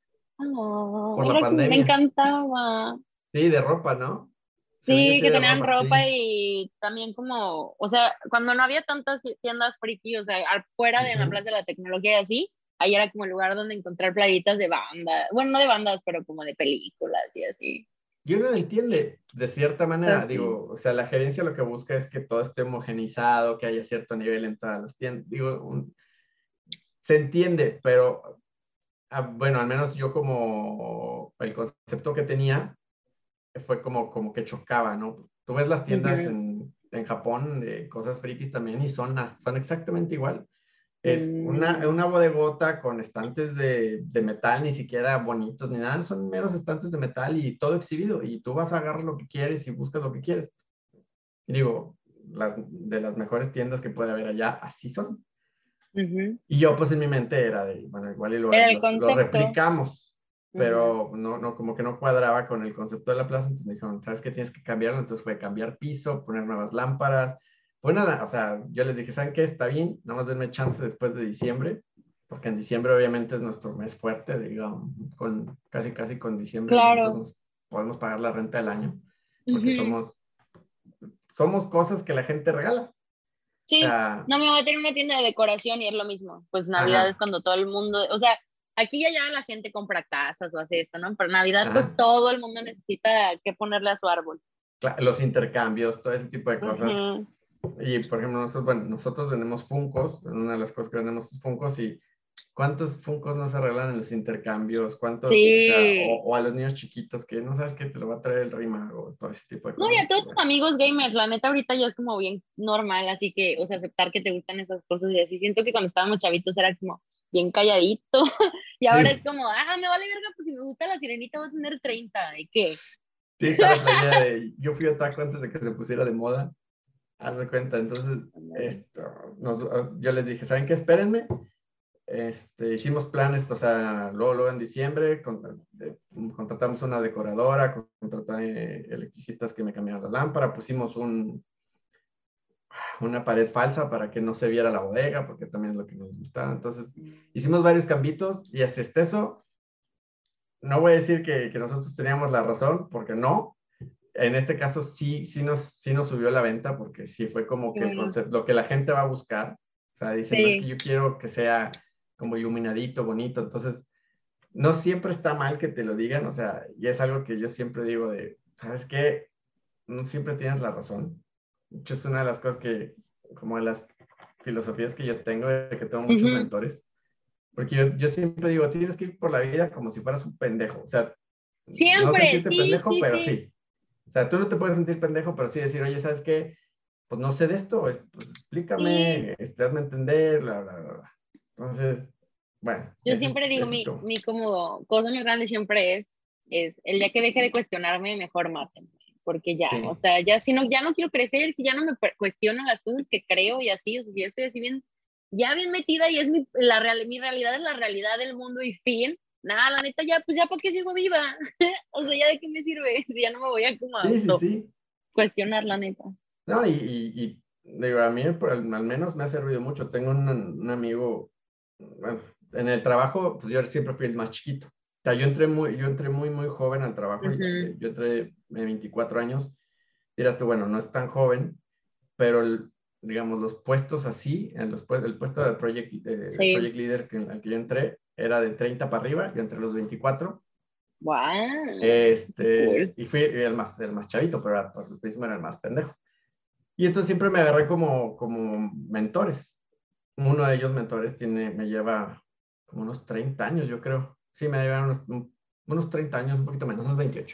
[SPEAKER 1] Oh,
[SPEAKER 2] por la
[SPEAKER 1] era que me
[SPEAKER 2] pandemia.
[SPEAKER 1] sí.
[SPEAKER 2] Sí, de ropa, ¿no? Según yo
[SPEAKER 1] Sí,
[SPEAKER 2] sí
[SPEAKER 1] que
[SPEAKER 2] de
[SPEAKER 1] tenían
[SPEAKER 2] ropa,
[SPEAKER 1] ropa
[SPEAKER 2] sí.
[SPEAKER 1] y también como, o sea, cuando no había tantas tiendas friki, o sea, afuera de en la
[SPEAKER 2] Ujú.
[SPEAKER 1] Plaza de la Tecnología y así, ahí era como el lugar donde encontrar playitas de banda, bueno, no de bandas, pero como de películas y así.
[SPEAKER 2] Y uno lo entiende, de cierta manera,
[SPEAKER 1] Así.
[SPEAKER 2] digo, o sea, la gerencia lo que busca es que todo esté homogenizado, que haya cierto nivel en todas las tiendas. Digo, un- se entiende, pero ah, bueno, al menos yo como el concepto que tenía fue como, como que chocaba, ¿no? Tú ves las tiendas
[SPEAKER 1] Ujú.
[SPEAKER 2] en, en Japón de cosas frikis también y son, as- son exactamente igual. es una, una bodegota con estantes de, de metal, ni siquiera bonitos ni nada, son meros estantes de metal y todo exhibido. Y tú vas a agarrar lo que quieres y buscas lo que quieres. Y digo, las, de las mejores tiendas que puede haber allá, así son.
[SPEAKER 1] Uh-huh.
[SPEAKER 2] Y yo pues en mi mente era de, bueno, igual y lo,
[SPEAKER 1] Era el
[SPEAKER 2] lo, lo
[SPEAKER 1] concepto.
[SPEAKER 2] replicamos, pero
[SPEAKER 1] Uh-huh.
[SPEAKER 2] no, no, como que no cuadraba con el concepto de la plaza, entonces me dijeron, ¿sabes qué? Tienes que cambiarlo, entonces fue cambiar piso, poner nuevas lámparas, fue una, o sea, yo les dije, ¿saben qué? Está bien, nada más denme chance después de diciembre, porque en diciembre obviamente es nuestro mes fuerte, digamos, con, casi casi con diciembre nosotros
[SPEAKER 1] Claro.
[SPEAKER 2] nos podemos pagar la renta del año, porque
[SPEAKER 1] Uh-huh.
[SPEAKER 2] somos, somos cosas que la gente regala, o
[SPEAKER 1] Sí,
[SPEAKER 2] sea,
[SPEAKER 1] no me voy a tener una tienda de decoración y es lo mismo. Pues Navidad es
[SPEAKER 2] ajá,
[SPEAKER 1] cuando todo el mundo, o sea, aquí ya, ya la gente compra casas o hace esto, ¿no? Pero Navidad, pues
[SPEAKER 2] ajá.
[SPEAKER 1] todo el mundo necesita que ponerle a su árbol.
[SPEAKER 2] Los intercambios, todo ese tipo de cosas.
[SPEAKER 1] Uh-huh.
[SPEAKER 2] Y por ejemplo, nosotros, bueno, nosotros vendemos Funkos, una de las cosas que vendemos es Funkos y ¿cuántos Funkos no se arreglan en los intercambios? ¿Cuántos, o sea, o,
[SPEAKER 1] Sí.
[SPEAKER 2] o a los niños chiquitos que no sabes qué te lo va a traer el Rey Mago, todo ese tipo de
[SPEAKER 1] No, y
[SPEAKER 2] cosas?
[SPEAKER 1] a todos
[SPEAKER 2] Pues,
[SPEAKER 1] tus
[SPEAKER 2] bueno.
[SPEAKER 1] amigos gamers, la neta ahorita ya es como bien normal, así que, o sea, aceptar que te gustan esas cosas y así. Siento que cuando estábamos chavitos era como bien calladito y ahora es
[SPEAKER 2] Sí,
[SPEAKER 1] como, ah, me vale verga, pues si me gusta la sirenita voy a tener treinta, ¿y qué?
[SPEAKER 2] sí, está la playera de yo fui otaku antes de que se pusiera de moda, haz de cuenta. Entonces,
[SPEAKER 1] Ándale.
[SPEAKER 2] esto, nos, yo les dije, ¿saben qué? Espérenme. Este, hicimos planes, o sea, luego, luego en diciembre con, de, contratamos una decoradora, contraté electricistas que me cambiaron la lámpara, pusimos un, una pared falsa para que no se viera la bodega, porque también es lo que nos gustaba. Entonces, hicimos varios cambitos y hasta eso, no voy a decir que, que nosotros teníamos la razón, porque no. En este caso sí, sí nos, sí nos subió la venta, porque sí fue como
[SPEAKER 1] Qué
[SPEAKER 2] que el
[SPEAKER 1] bueno.
[SPEAKER 2] concepto, lo que la gente va a buscar. O sea, dicen, no es que
[SPEAKER 1] Sí.
[SPEAKER 2] yo quiero que sea como iluminadito, bonito. Entonces, no siempre está mal que te lo digan, o sea, y es algo que yo siempre digo de, ¿sabes qué? No siempre tienes la razón. De hecho, es una de las cosas que, como de las filosofías que yo tengo, de que tengo muchos
[SPEAKER 1] Ujú.
[SPEAKER 2] mentores, porque yo, yo siempre digo, tienes que ir por la vida como si fueras un pendejo, o sea, no
[SPEAKER 1] Siempre,
[SPEAKER 2] sentirte
[SPEAKER 1] sí,
[SPEAKER 2] pendejo,
[SPEAKER 1] sí,
[SPEAKER 2] pero
[SPEAKER 1] sí.
[SPEAKER 2] sí. O sea, tú no te puedes sentir pendejo, pero sí decir, oye, ¿sabes qué? Pues no sé de esto, pues
[SPEAKER 1] Sí.
[SPEAKER 2] explícame, este, hazme entender, bla, bla, bla, bla. Entonces, bueno,
[SPEAKER 1] Yo
[SPEAKER 2] ese
[SPEAKER 1] siempre
[SPEAKER 2] es,
[SPEAKER 1] digo,
[SPEAKER 2] ese es
[SPEAKER 1] mi,
[SPEAKER 2] como,
[SPEAKER 1] mi como cosa más grande siempre es, es el día que deje de cuestionarme, mejor mátenme. Porque ya, o
[SPEAKER 2] sí,
[SPEAKER 1] sea, ya si no, ya no quiero crecer, si ya no me pe- cuestiono las cosas que creo y así, o sea, si ya estoy así bien, ya bien metida y es mi, la real, mi realidad es la realidad del mundo y fin, nada, la neta, ya, pues ya, ¿para qué sigo viva? O sea, ya de qué me sirve si ya no me voy a como
[SPEAKER 2] sí, sí,
[SPEAKER 1] auto
[SPEAKER 2] sí.
[SPEAKER 1] cuestionar, la neta.
[SPEAKER 2] No, y, y, y, digo, a mí por al, al menos me ha servido mucho. Tengo un, un amigo, bueno, en el trabajo, pues yo siempre fui el más chiquito. O sea, yo entré muy, yo entré muy, muy joven al trabajo. y-
[SPEAKER 1] Ujú.
[SPEAKER 2] eh, Yo entré de veinticuatro años. Dirás tú, bueno, no es tan joven, pero el- digamos, los puestos así, en los, pue- el puesto de project, eh, de
[SPEAKER 1] Sí,
[SPEAKER 2] project leader que, al que yo entré, era de treinta para arriba, yo entré a los veinticuatro.
[SPEAKER 1] wow,
[SPEAKER 2] Este,
[SPEAKER 1] cool.
[SPEAKER 2] y fui el más, el más chavito, pero era, por el mismo era el más pendejo. Y entonces siempre me agarré como, como mentores. Uno de ellos mentores tiene, me lleva como unos treinta años, yo creo. Sí, me lleva unos, unos treinta años, un poquito menos, unos veintiocho.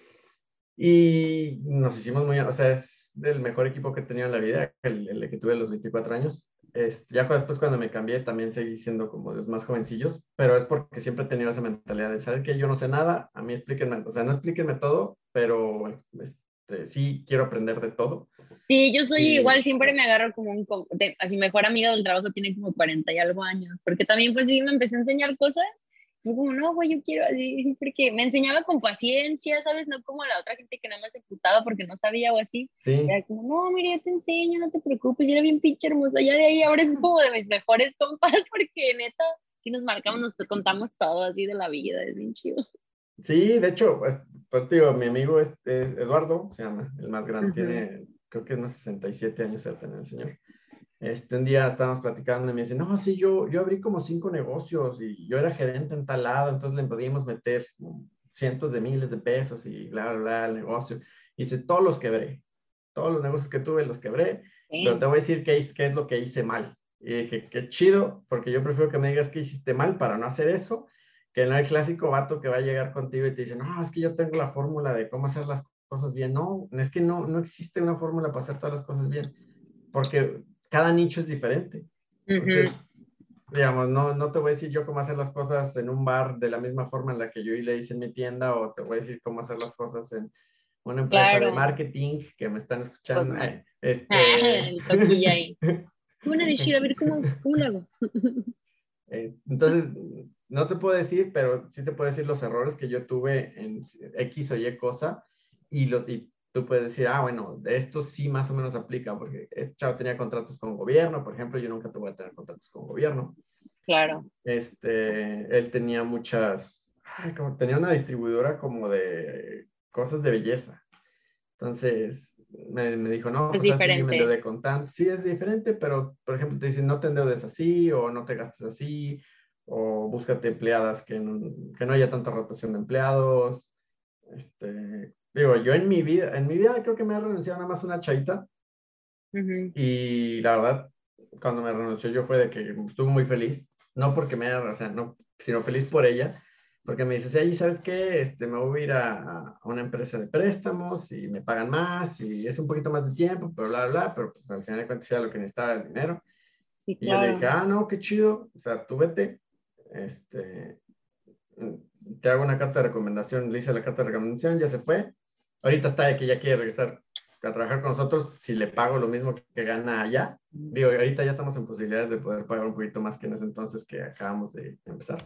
[SPEAKER 2] Y nos hicimos muy, o sea, es del mejor equipo que he tenido en la vida, el, el que tuve a los veinticuatro años. Es, ya después cuando me cambié también seguí siendo como de los más jovencillos, pero es porque siempre he tenido esa mentalidad de saber que yo no sé nada, a mí explíquenme, o sea, no explíquenme todo, pero este, sí quiero aprender de todo.
[SPEAKER 1] Sí, yo soy
[SPEAKER 2] Y
[SPEAKER 1] igual, siempre me agarro como un, co- de- así mejor amiga del trabajo tiene como cuarenta y algo años, porque también pues sí me empecé a enseñar cosas, fue como, no, güey, yo quiero así, porque me enseñaba con paciencia, ¿sabes? No como la otra gente que nada más se putaba porque no sabía o así,
[SPEAKER 2] sí,
[SPEAKER 1] era como, no, mira, yo te enseño, no te preocupes, y era bien pinche hermosa, ya de ahí ahora es como de mis mejores compas, porque neta, si nos marcamos, nos contamos todo así de la vida, es bien chido.
[SPEAKER 2] sí, de hecho, pues, pues, digo, mi amigo es, es Eduardo, se llama, el más grande,
[SPEAKER 1] Ujú.
[SPEAKER 2] tiene, creo que unos sesenta y siete años de tener el señor. Este, un día estábamos platicando y me dice, no, sí, yo, yo abrí como cinco negocios y yo era gerente en tal lado, entonces le podíamos meter cientos de miles de pesos y bla, bla, bla, el negocio. Y dice, todos los quebré, todos los negocios que tuve los quebré, pero te
[SPEAKER 1] Damn.
[SPEAKER 2] voy a decir qué, es- qué es lo que hice mal. Y dije, qué chido, porque yo prefiero que me digas qué hiciste mal para no hacer eso, que no el clásico vato que va a llegar contigo y te dice, no, es que yo tengo la fórmula de cómo hacer las cosas bien. No, es que no, no existe una fórmula para hacer todas las cosas bien, porque cada nicho es diferente.
[SPEAKER 1] Ujú.
[SPEAKER 2] Entonces, digamos, no, no te voy a decir yo cómo hacer las cosas en un bar de la misma forma en la que yo le hice en mi tienda, o te voy a decir cómo hacer las cosas en una empresa de
[SPEAKER 1] Claro,
[SPEAKER 2] marketing que me están
[SPEAKER 1] pues
[SPEAKER 2] escuchando.
[SPEAKER 1] no.
[SPEAKER 2] Eh,
[SPEAKER 1] Ah,
[SPEAKER 2] este...
[SPEAKER 1] el toquilla ahí. Qué buena decir, a ver cómo, cómo lo hago.
[SPEAKER 2] Eh, Entonces, no te puedo decir, pero sí te puedo decir los errores que yo tuve en X o Y cosa, y, lo, y tú puedes decir, ah, bueno, de esto sí más o menos aplica, porque este chavo tenía contratos con gobierno, por ejemplo, yo nunca te voy a tener contratos con gobierno.
[SPEAKER 1] Claro.
[SPEAKER 2] Este, él tenía muchas, ay, como, tenía una distribuidora como de cosas de belleza. Entonces, me, me dijo, no,
[SPEAKER 1] Es
[SPEAKER 2] pues sabes que yo me
[SPEAKER 1] diferente.
[SPEAKER 2] endeudé con tanto. Sí, es diferente, pero, por ejemplo, te dicen, no te endeudes así, o no te gastes así, o búscate empleadas que no, que no haya tanta rotación de empleados. Este, digo, yo en mi vida, en mi vida creo que me he renunciado nada más una chavita,
[SPEAKER 1] Ujú.
[SPEAKER 2] y la verdad, cuando me renunció yo fue de que estuve muy feliz, no porque me haya, o sea, no, sino feliz por ella, porque me dice, sí, ¿sabes qué? Este, me voy a ir a, a una empresa de préstamos y me pagan más y es un poquito más de tiempo, pero bla, bla, bla, pero pues al final de cuentas era lo que necesitaba el dinero.
[SPEAKER 1] Sí,
[SPEAKER 2] Y yo le dije,
[SPEAKER 1] claro.
[SPEAKER 2] ah, no, qué chido, o sea, tú vete, este, te hago una carta de recomendación, le hice la carta de recomendación, ya se fue. Ahorita está de que ya quiere regresar a trabajar con nosotros, si le pago lo mismo que gana allá. Digo, ahorita ya estamos en posibilidades de poder pagar un poquito más que en ese entonces que acabamos de empezar.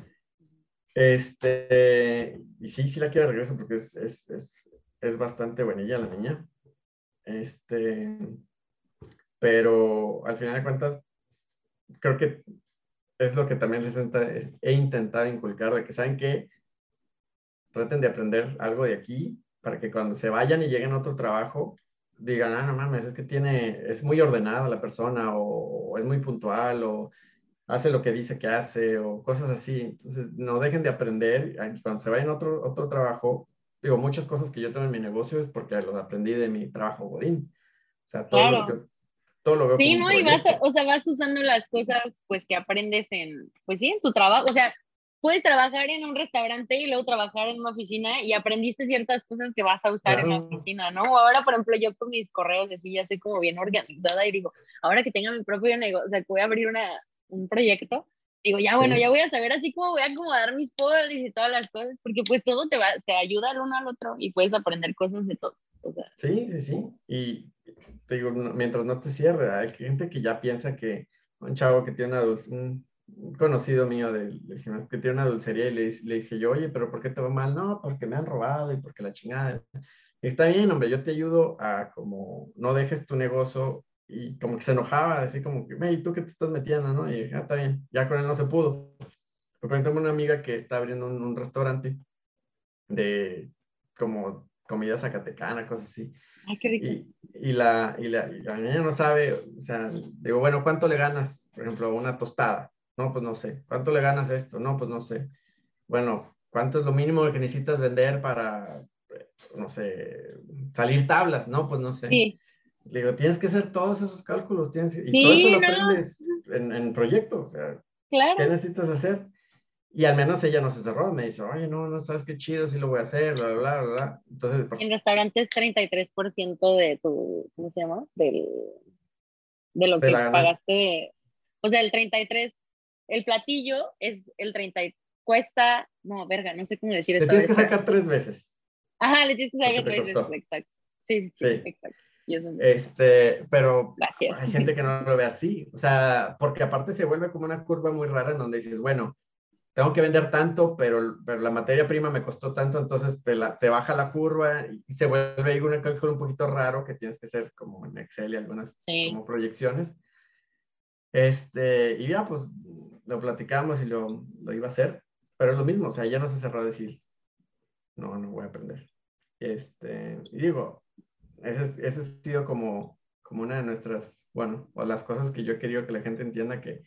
[SPEAKER 2] Este, y sí, sí la quiero de regreso porque es, es, es, es bastante buenilla la niña. Este, pero al final de cuentas, creo que es lo que también les he intentado inculcar, de que saben que traten de aprender algo de aquí para que cuando se vayan y lleguen a otro trabajo, digan, ah, no mames, es que tiene, es muy ordenada la persona, o, o es muy puntual, o hace lo que dice que hace, o cosas así. Entonces, no dejen de aprender. Y cuando se vayan a otro, otro trabajo, digo, muchas cosas que yo tengo en mi negocio es porque los aprendí de mi trabajo Godín. O sea, todo lo,
[SPEAKER 1] Claro.
[SPEAKER 2] yo, todo lo veo como
[SPEAKER 1] Sí,
[SPEAKER 2] un
[SPEAKER 1] ¿no? Y vas, a-
[SPEAKER 2] proyecto.
[SPEAKER 1] o sea, vas usando las cosas, pues, que aprendes en, pues sí, en tu trabajo. O sea, puedes trabajar en un restaurante y luego trabajar en una oficina y aprendiste ciertas cosas que vas a usar en la
[SPEAKER 2] Claro,
[SPEAKER 1] oficina, ¿no? Ahora, por ejemplo, yo con mis correos así ya soy como bien organizada y digo, ahora que tenga mi propio negocio, o sea, que voy a abrir una, un proyecto, digo, ya bueno, ya
[SPEAKER 2] sí,
[SPEAKER 1] voy a saber así cómo voy a acomodar mis folders y todas las cosas, porque pues todo te va, te ayuda el uno al otro y puedes aprender cosas de todo. O sea,
[SPEAKER 2] sí, sí, sí. Y te digo, no- mientras no te cierre, hay gente que ya piensa que un chavo que tiene una dulce, un un conocido mío del, del gimnasio que tiene una dulcería, y le, dice- le dije yo, oye, pero ¿por qué te va mal? No, porque me han robado y porque la chingada. Y está bien, hombre, yo te ayudo a como no dejes tu negocio, y como que se enojaba, así como que, "Ey, ¿tú qué te estás metiendo, no?" Y dije, ah, está bien, ya con él no se pudo. Pero tengo una amiga que está abriendo un, un restaurante de como comida zacatecana, cosas así.
[SPEAKER 1] ay, qué rico.
[SPEAKER 2] Y, y, la, y, la, y la niña no sabe, o sea, digo, bueno, ¿cuánto le ganas, por ejemplo, a una tostada? No, pues no sé. ¿Cuánto le ganas a esto? No, pues no sé. Bueno, ¿cuánto es lo mínimo que necesitas vender para, eh, no sé, salir tablas? No, pues no sé.
[SPEAKER 1] Sí,
[SPEAKER 2] Le digo, tienes que hacer todos esos cálculos, tienes, y todo eso
[SPEAKER 1] sí,
[SPEAKER 2] lo
[SPEAKER 1] no,
[SPEAKER 2] aprendes en, en proyectos, o sea, ¿qué
[SPEAKER 1] claro.
[SPEAKER 2] necesitas hacer? Y al menos ella no se cerró, me dice, oye, no, no sabes qué chido, sí lo voy a hacer, bla, bla, bla, bla. Bla. Entonces,
[SPEAKER 1] En
[SPEAKER 2] pues,
[SPEAKER 1] restaurantes treinta y tres por ciento de tu, ¿cómo se llama? Del, de lo
[SPEAKER 2] de la
[SPEAKER 1] que
[SPEAKER 2] gana,
[SPEAKER 1] pagaste, o sea, el treinta y tres, el platillo es el treinta, y- cuesta, no, verga, no sé cómo decir
[SPEAKER 2] te
[SPEAKER 1] esto, a
[SPEAKER 2] tienes
[SPEAKER 1] ver,
[SPEAKER 2] que
[SPEAKER 1] espera.
[SPEAKER 2] sacar tres veces
[SPEAKER 1] Ajá, le tienes que
[SPEAKER 2] lo que
[SPEAKER 1] sacar
[SPEAKER 2] te
[SPEAKER 1] tres veces,
[SPEAKER 2] costó.
[SPEAKER 1] exacto. Sí, sí, sí,
[SPEAKER 2] Sí.
[SPEAKER 1] exacto. Y eso,
[SPEAKER 2] Este, pero
[SPEAKER 1] gracias.
[SPEAKER 2] hay gente que no lo ve así, o sea, porque aparte se vuelve como una curva muy rara en donde dices, bueno, tengo que vender tanto, pero, pero la materia prima me costó tanto, entonces te, la, te baja la curva y se vuelve ahí un cálculo un poquito raro que tienes que hacer como en Excel y algunas
[SPEAKER 1] Sí,
[SPEAKER 2] como proyecciones. Este, y ya, pues lo platicamos y lo, lo iba a hacer, pero es lo mismo, o sea, ya no se cerró a decir, no, no voy a aprender. Este, y digo, ese, es- ese ha sido como, como una de nuestras, bueno, o las cosas que yo he querido que la gente entienda, que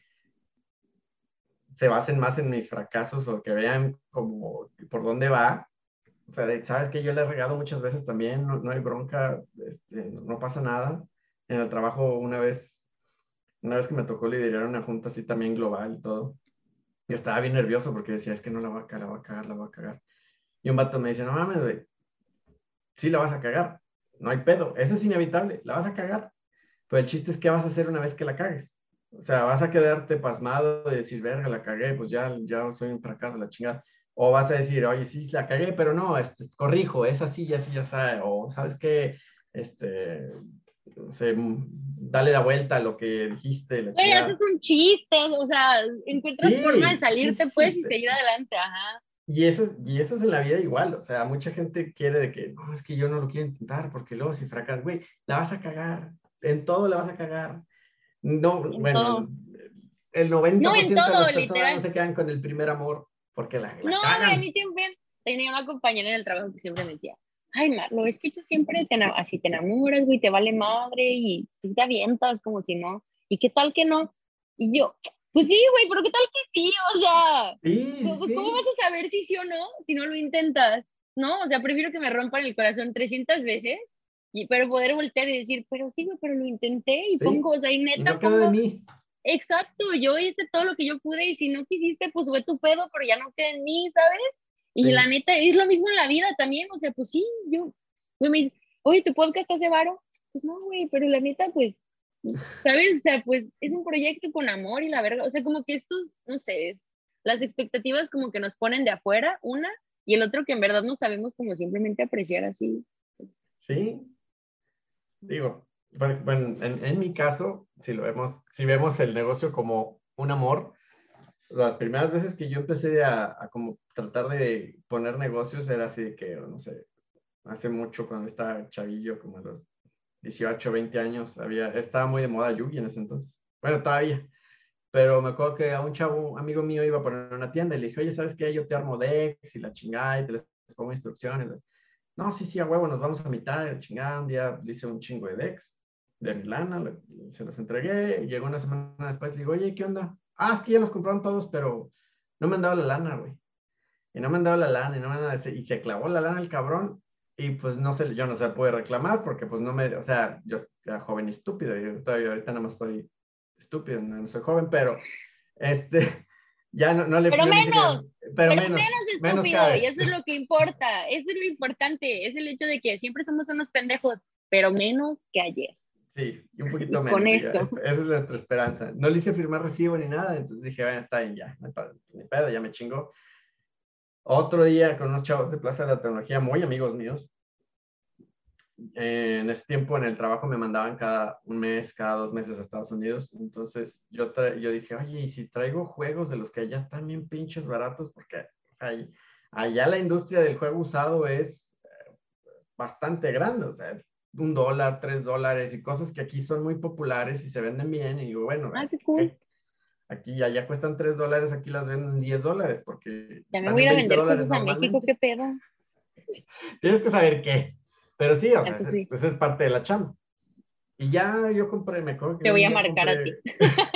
[SPEAKER 2] se basen más en mis fracasos o que vean como por dónde va. O sea, de, sabes que yo le he regado muchas veces también, no, no hay bronca, este, no, no pasa nada. En el trabajo una vez, una vez que me tocó liderar una junta así también global y todo, yo estaba bien nervioso porque decía, es que no la voy a cagar, la voy a cagar, la voy a cagar. Y un vato me dice, no mames, güey, sí la vas a cagar, no hay pedo, eso es inevitable, la vas a cagar. Pero el chiste es qué vas a hacer una vez que la cagues. O sea, vas a quedarte pasmado de decir, verga, la cagué, pues ya, ya soy un fracaso, la chingada. O vas a decir, oye, sí, la cagué, pero no, este, corrijo, es así, ya así, ya sabe. O, ¿sabes qué? Este, no sé, dale la vuelta a lo que dijiste, la
[SPEAKER 1] Güey, haces
[SPEAKER 2] chingada.
[SPEAKER 1] un chiste, o sea, encuentras forma de
[SPEAKER 2] Sí, sí,
[SPEAKER 1] salirte,
[SPEAKER 2] sí,
[SPEAKER 1] pues,
[SPEAKER 2] sí.
[SPEAKER 1] y seguir adelante, ajá.
[SPEAKER 2] Y eso, y eso es en la vida igual, o sea, mucha gente quiere de que, no, es que yo no lo quiero intentar, porque luego si fracasas, güey, la vas a cagar, en todo la vas a cagar. No,
[SPEAKER 1] En
[SPEAKER 2] bueno,
[SPEAKER 1] todo.
[SPEAKER 2] el noventa
[SPEAKER 1] No,
[SPEAKER 2] por
[SPEAKER 1] en
[SPEAKER 2] ciento de las
[SPEAKER 1] todo,
[SPEAKER 2] personas no
[SPEAKER 1] literal.
[SPEAKER 2] se quedan con el primer amor porque la,
[SPEAKER 1] No,
[SPEAKER 2] la
[SPEAKER 1] güey, a
[SPEAKER 2] cagan.
[SPEAKER 1] mí siempre tenía una compañera en el trabajo que siempre me decía, ay, Marlo, es que tú siempre te, ena- así te enamoras, güey, te vale madre y tú te avientas como si no. ¿Y qué tal que no? Y yo, pues sí, güey, pero ¿qué tal que sí? O sea,
[SPEAKER 2] Sí,
[SPEAKER 1] ¿cómo, cómo vas
[SPEAKER 2] sí,
[SPEAKER 1] a saber si sí o no si no lo intentas? ¿No? O sea, prefiero que me rompan el corazón trescientas veces, y, pero poder voltear y decir, pero sí, güey, pero lo intenté y pongo,
[SPEAKER 2] sí.
[SPEAKER 1] o sea, y
[SPEAKER 2] Y
[SPEAKER 1] neta
[SPEAKER 2] no queda de
[SPEAKER 1] pongo,
[SPEAKER 2] mí.
[SPEAKER 1] exacto, yo hice todo lo que yo pude y si no quisiste, pues fue tu pedo, pero ya no queda en mí, ¿sabes? Y la
[SPEAKER 2] Sí,
[SPEAKER 1] neta, es lo mismo en la vida también, o sea, pues sí, yo, güey, me dice, oye, ¿tu podcast hace varo? Pues no, güey, pero la neta, pues, ¿sabes? O sea, pues es un proyecto con amor y la verga, o sea, como que estos, no sé, es, las expectativas como que nos ponen de afuera, una, y el otro que en verdad no sabemos como simplemente apreciar así. Pues,
[SPEAKER 2] sí. Digo, bueno, bueno, en, en mi caso, si lo vemos, si vemos el negocio como un amor, las primeras veces que yo empecé a, a como tratar de poner negocios era así de que, no sé, hace mucho cuando estaba chavillo, como a los dieciocho, veinte años, había, estaba muy de moda Yugi en ese entonces. Bueno, todavía. Pero me acuerdo que a un chavo, un amigo mío, iba a poner una tienda y le dije, oye, ¿sabes qué? Yo te armo decks y la chingada y te les pongo instrucciones. No, sí, sí, a huevo, nos vamos a mitad de la chingada. Un día le hice un chingo de decks de mi lana, le- se los entregué. Y llegó una semana después y le digo, oye, ¿qué onda? Ah, es que ya los compraron todos, pero no me han dado la lana, güey. Y no me han dado la lana y no me han dado, y se clavó la lana el cabrón. Y pues no sé, yo no se puede reclamar porque pues no me, o sea, yo era joven y estúpido. Yo todavía ahorita nada más estoy estúpido, no, no soy joven, pero este, ya no, no le,
[SPEAKER 1] pero
[SPEAKER 2] no le hice
[SPEAKER 1] menos,
[SPEAKER 2] que, pero
[SPEAKER 1] pero
[SPEAKER 2] menos,
[SPEAKER 1] menos
[SPEAKER 2] menos cada
[SPEAKER 1] estúpido, y
[SPEAKER 2] vez.
[SPEAKER 1] eso es lo que importa, eso es lo importante, es el hecho de que siempre somos unos pendejos, pero menos que ayer.
[SPEAKER 2] Sí, y un
[SPEAKER 1] Y
[SPEAKER 2] poquito
[SPEAKER 1] con
[SPEAKER 2] menos, diga,
[SPEAKER 1] eso,
[SPEAKER 2] esa es nuestra esperanza. No le hice firmar recibo ni nada, entonces dije, bueno, está bien, ya, no hay pa- ni pedo, ya me chingó. Otro día con unos chavos de Plaza de la Tecnología, muy amigos míos, eh, en ese tiempo en el trabajo me mandaban cada un mes, cada dos meses a Estados Unidos. Entonces yo, tra- yo dije, oye, ¿y si traigo juegos de los que allá están bien pinches baratos? Porque ahí, allá la industria del juego usado es bastante grande, o sea, un dólar, tres dólares y cosas que aquí son muy populares y se venden bien. Y digo, bueno,
[SPEAKER 1] ah, qué
[SPEAKER 2] ¿qué?
[SPEAKER 1] cool,
[SPEAKER 2] Aquí allá cuestan tres dólares, aquí las venden diez dólares porque
[SPEAKER 1] ya me
[SPEAKER 2] están
[SPEAKER 1] voy a
[SPEAKER 2] en
[SPEAKER 1] ir a
[SPEAKER 2] veinte
[SPEAKER 1] vender
[SPEAKER 2] dólares
[SPEAKER 1] cosas a México,
[SPEAKER 2] normalmente.
[SPEAKER 1] qué pedo,
[SPEAKER 2] Tienes que saber qué. Pero sí, o sea,
[SPEAKER 1] entonces
[SPEAKER 2] esa
[SPEAKER 1] sí,
[SPEAKER 2] pues es parte de la chamba. Y ya yo compré, me acuerdo que
[SPEAKER 1] te voy
[SPEAKER 2] un
[SPEAKER 1] a
[SPEAKER 2] día
[SPEAKER 1] marcar a ti.
[SPEAKER 2] compré,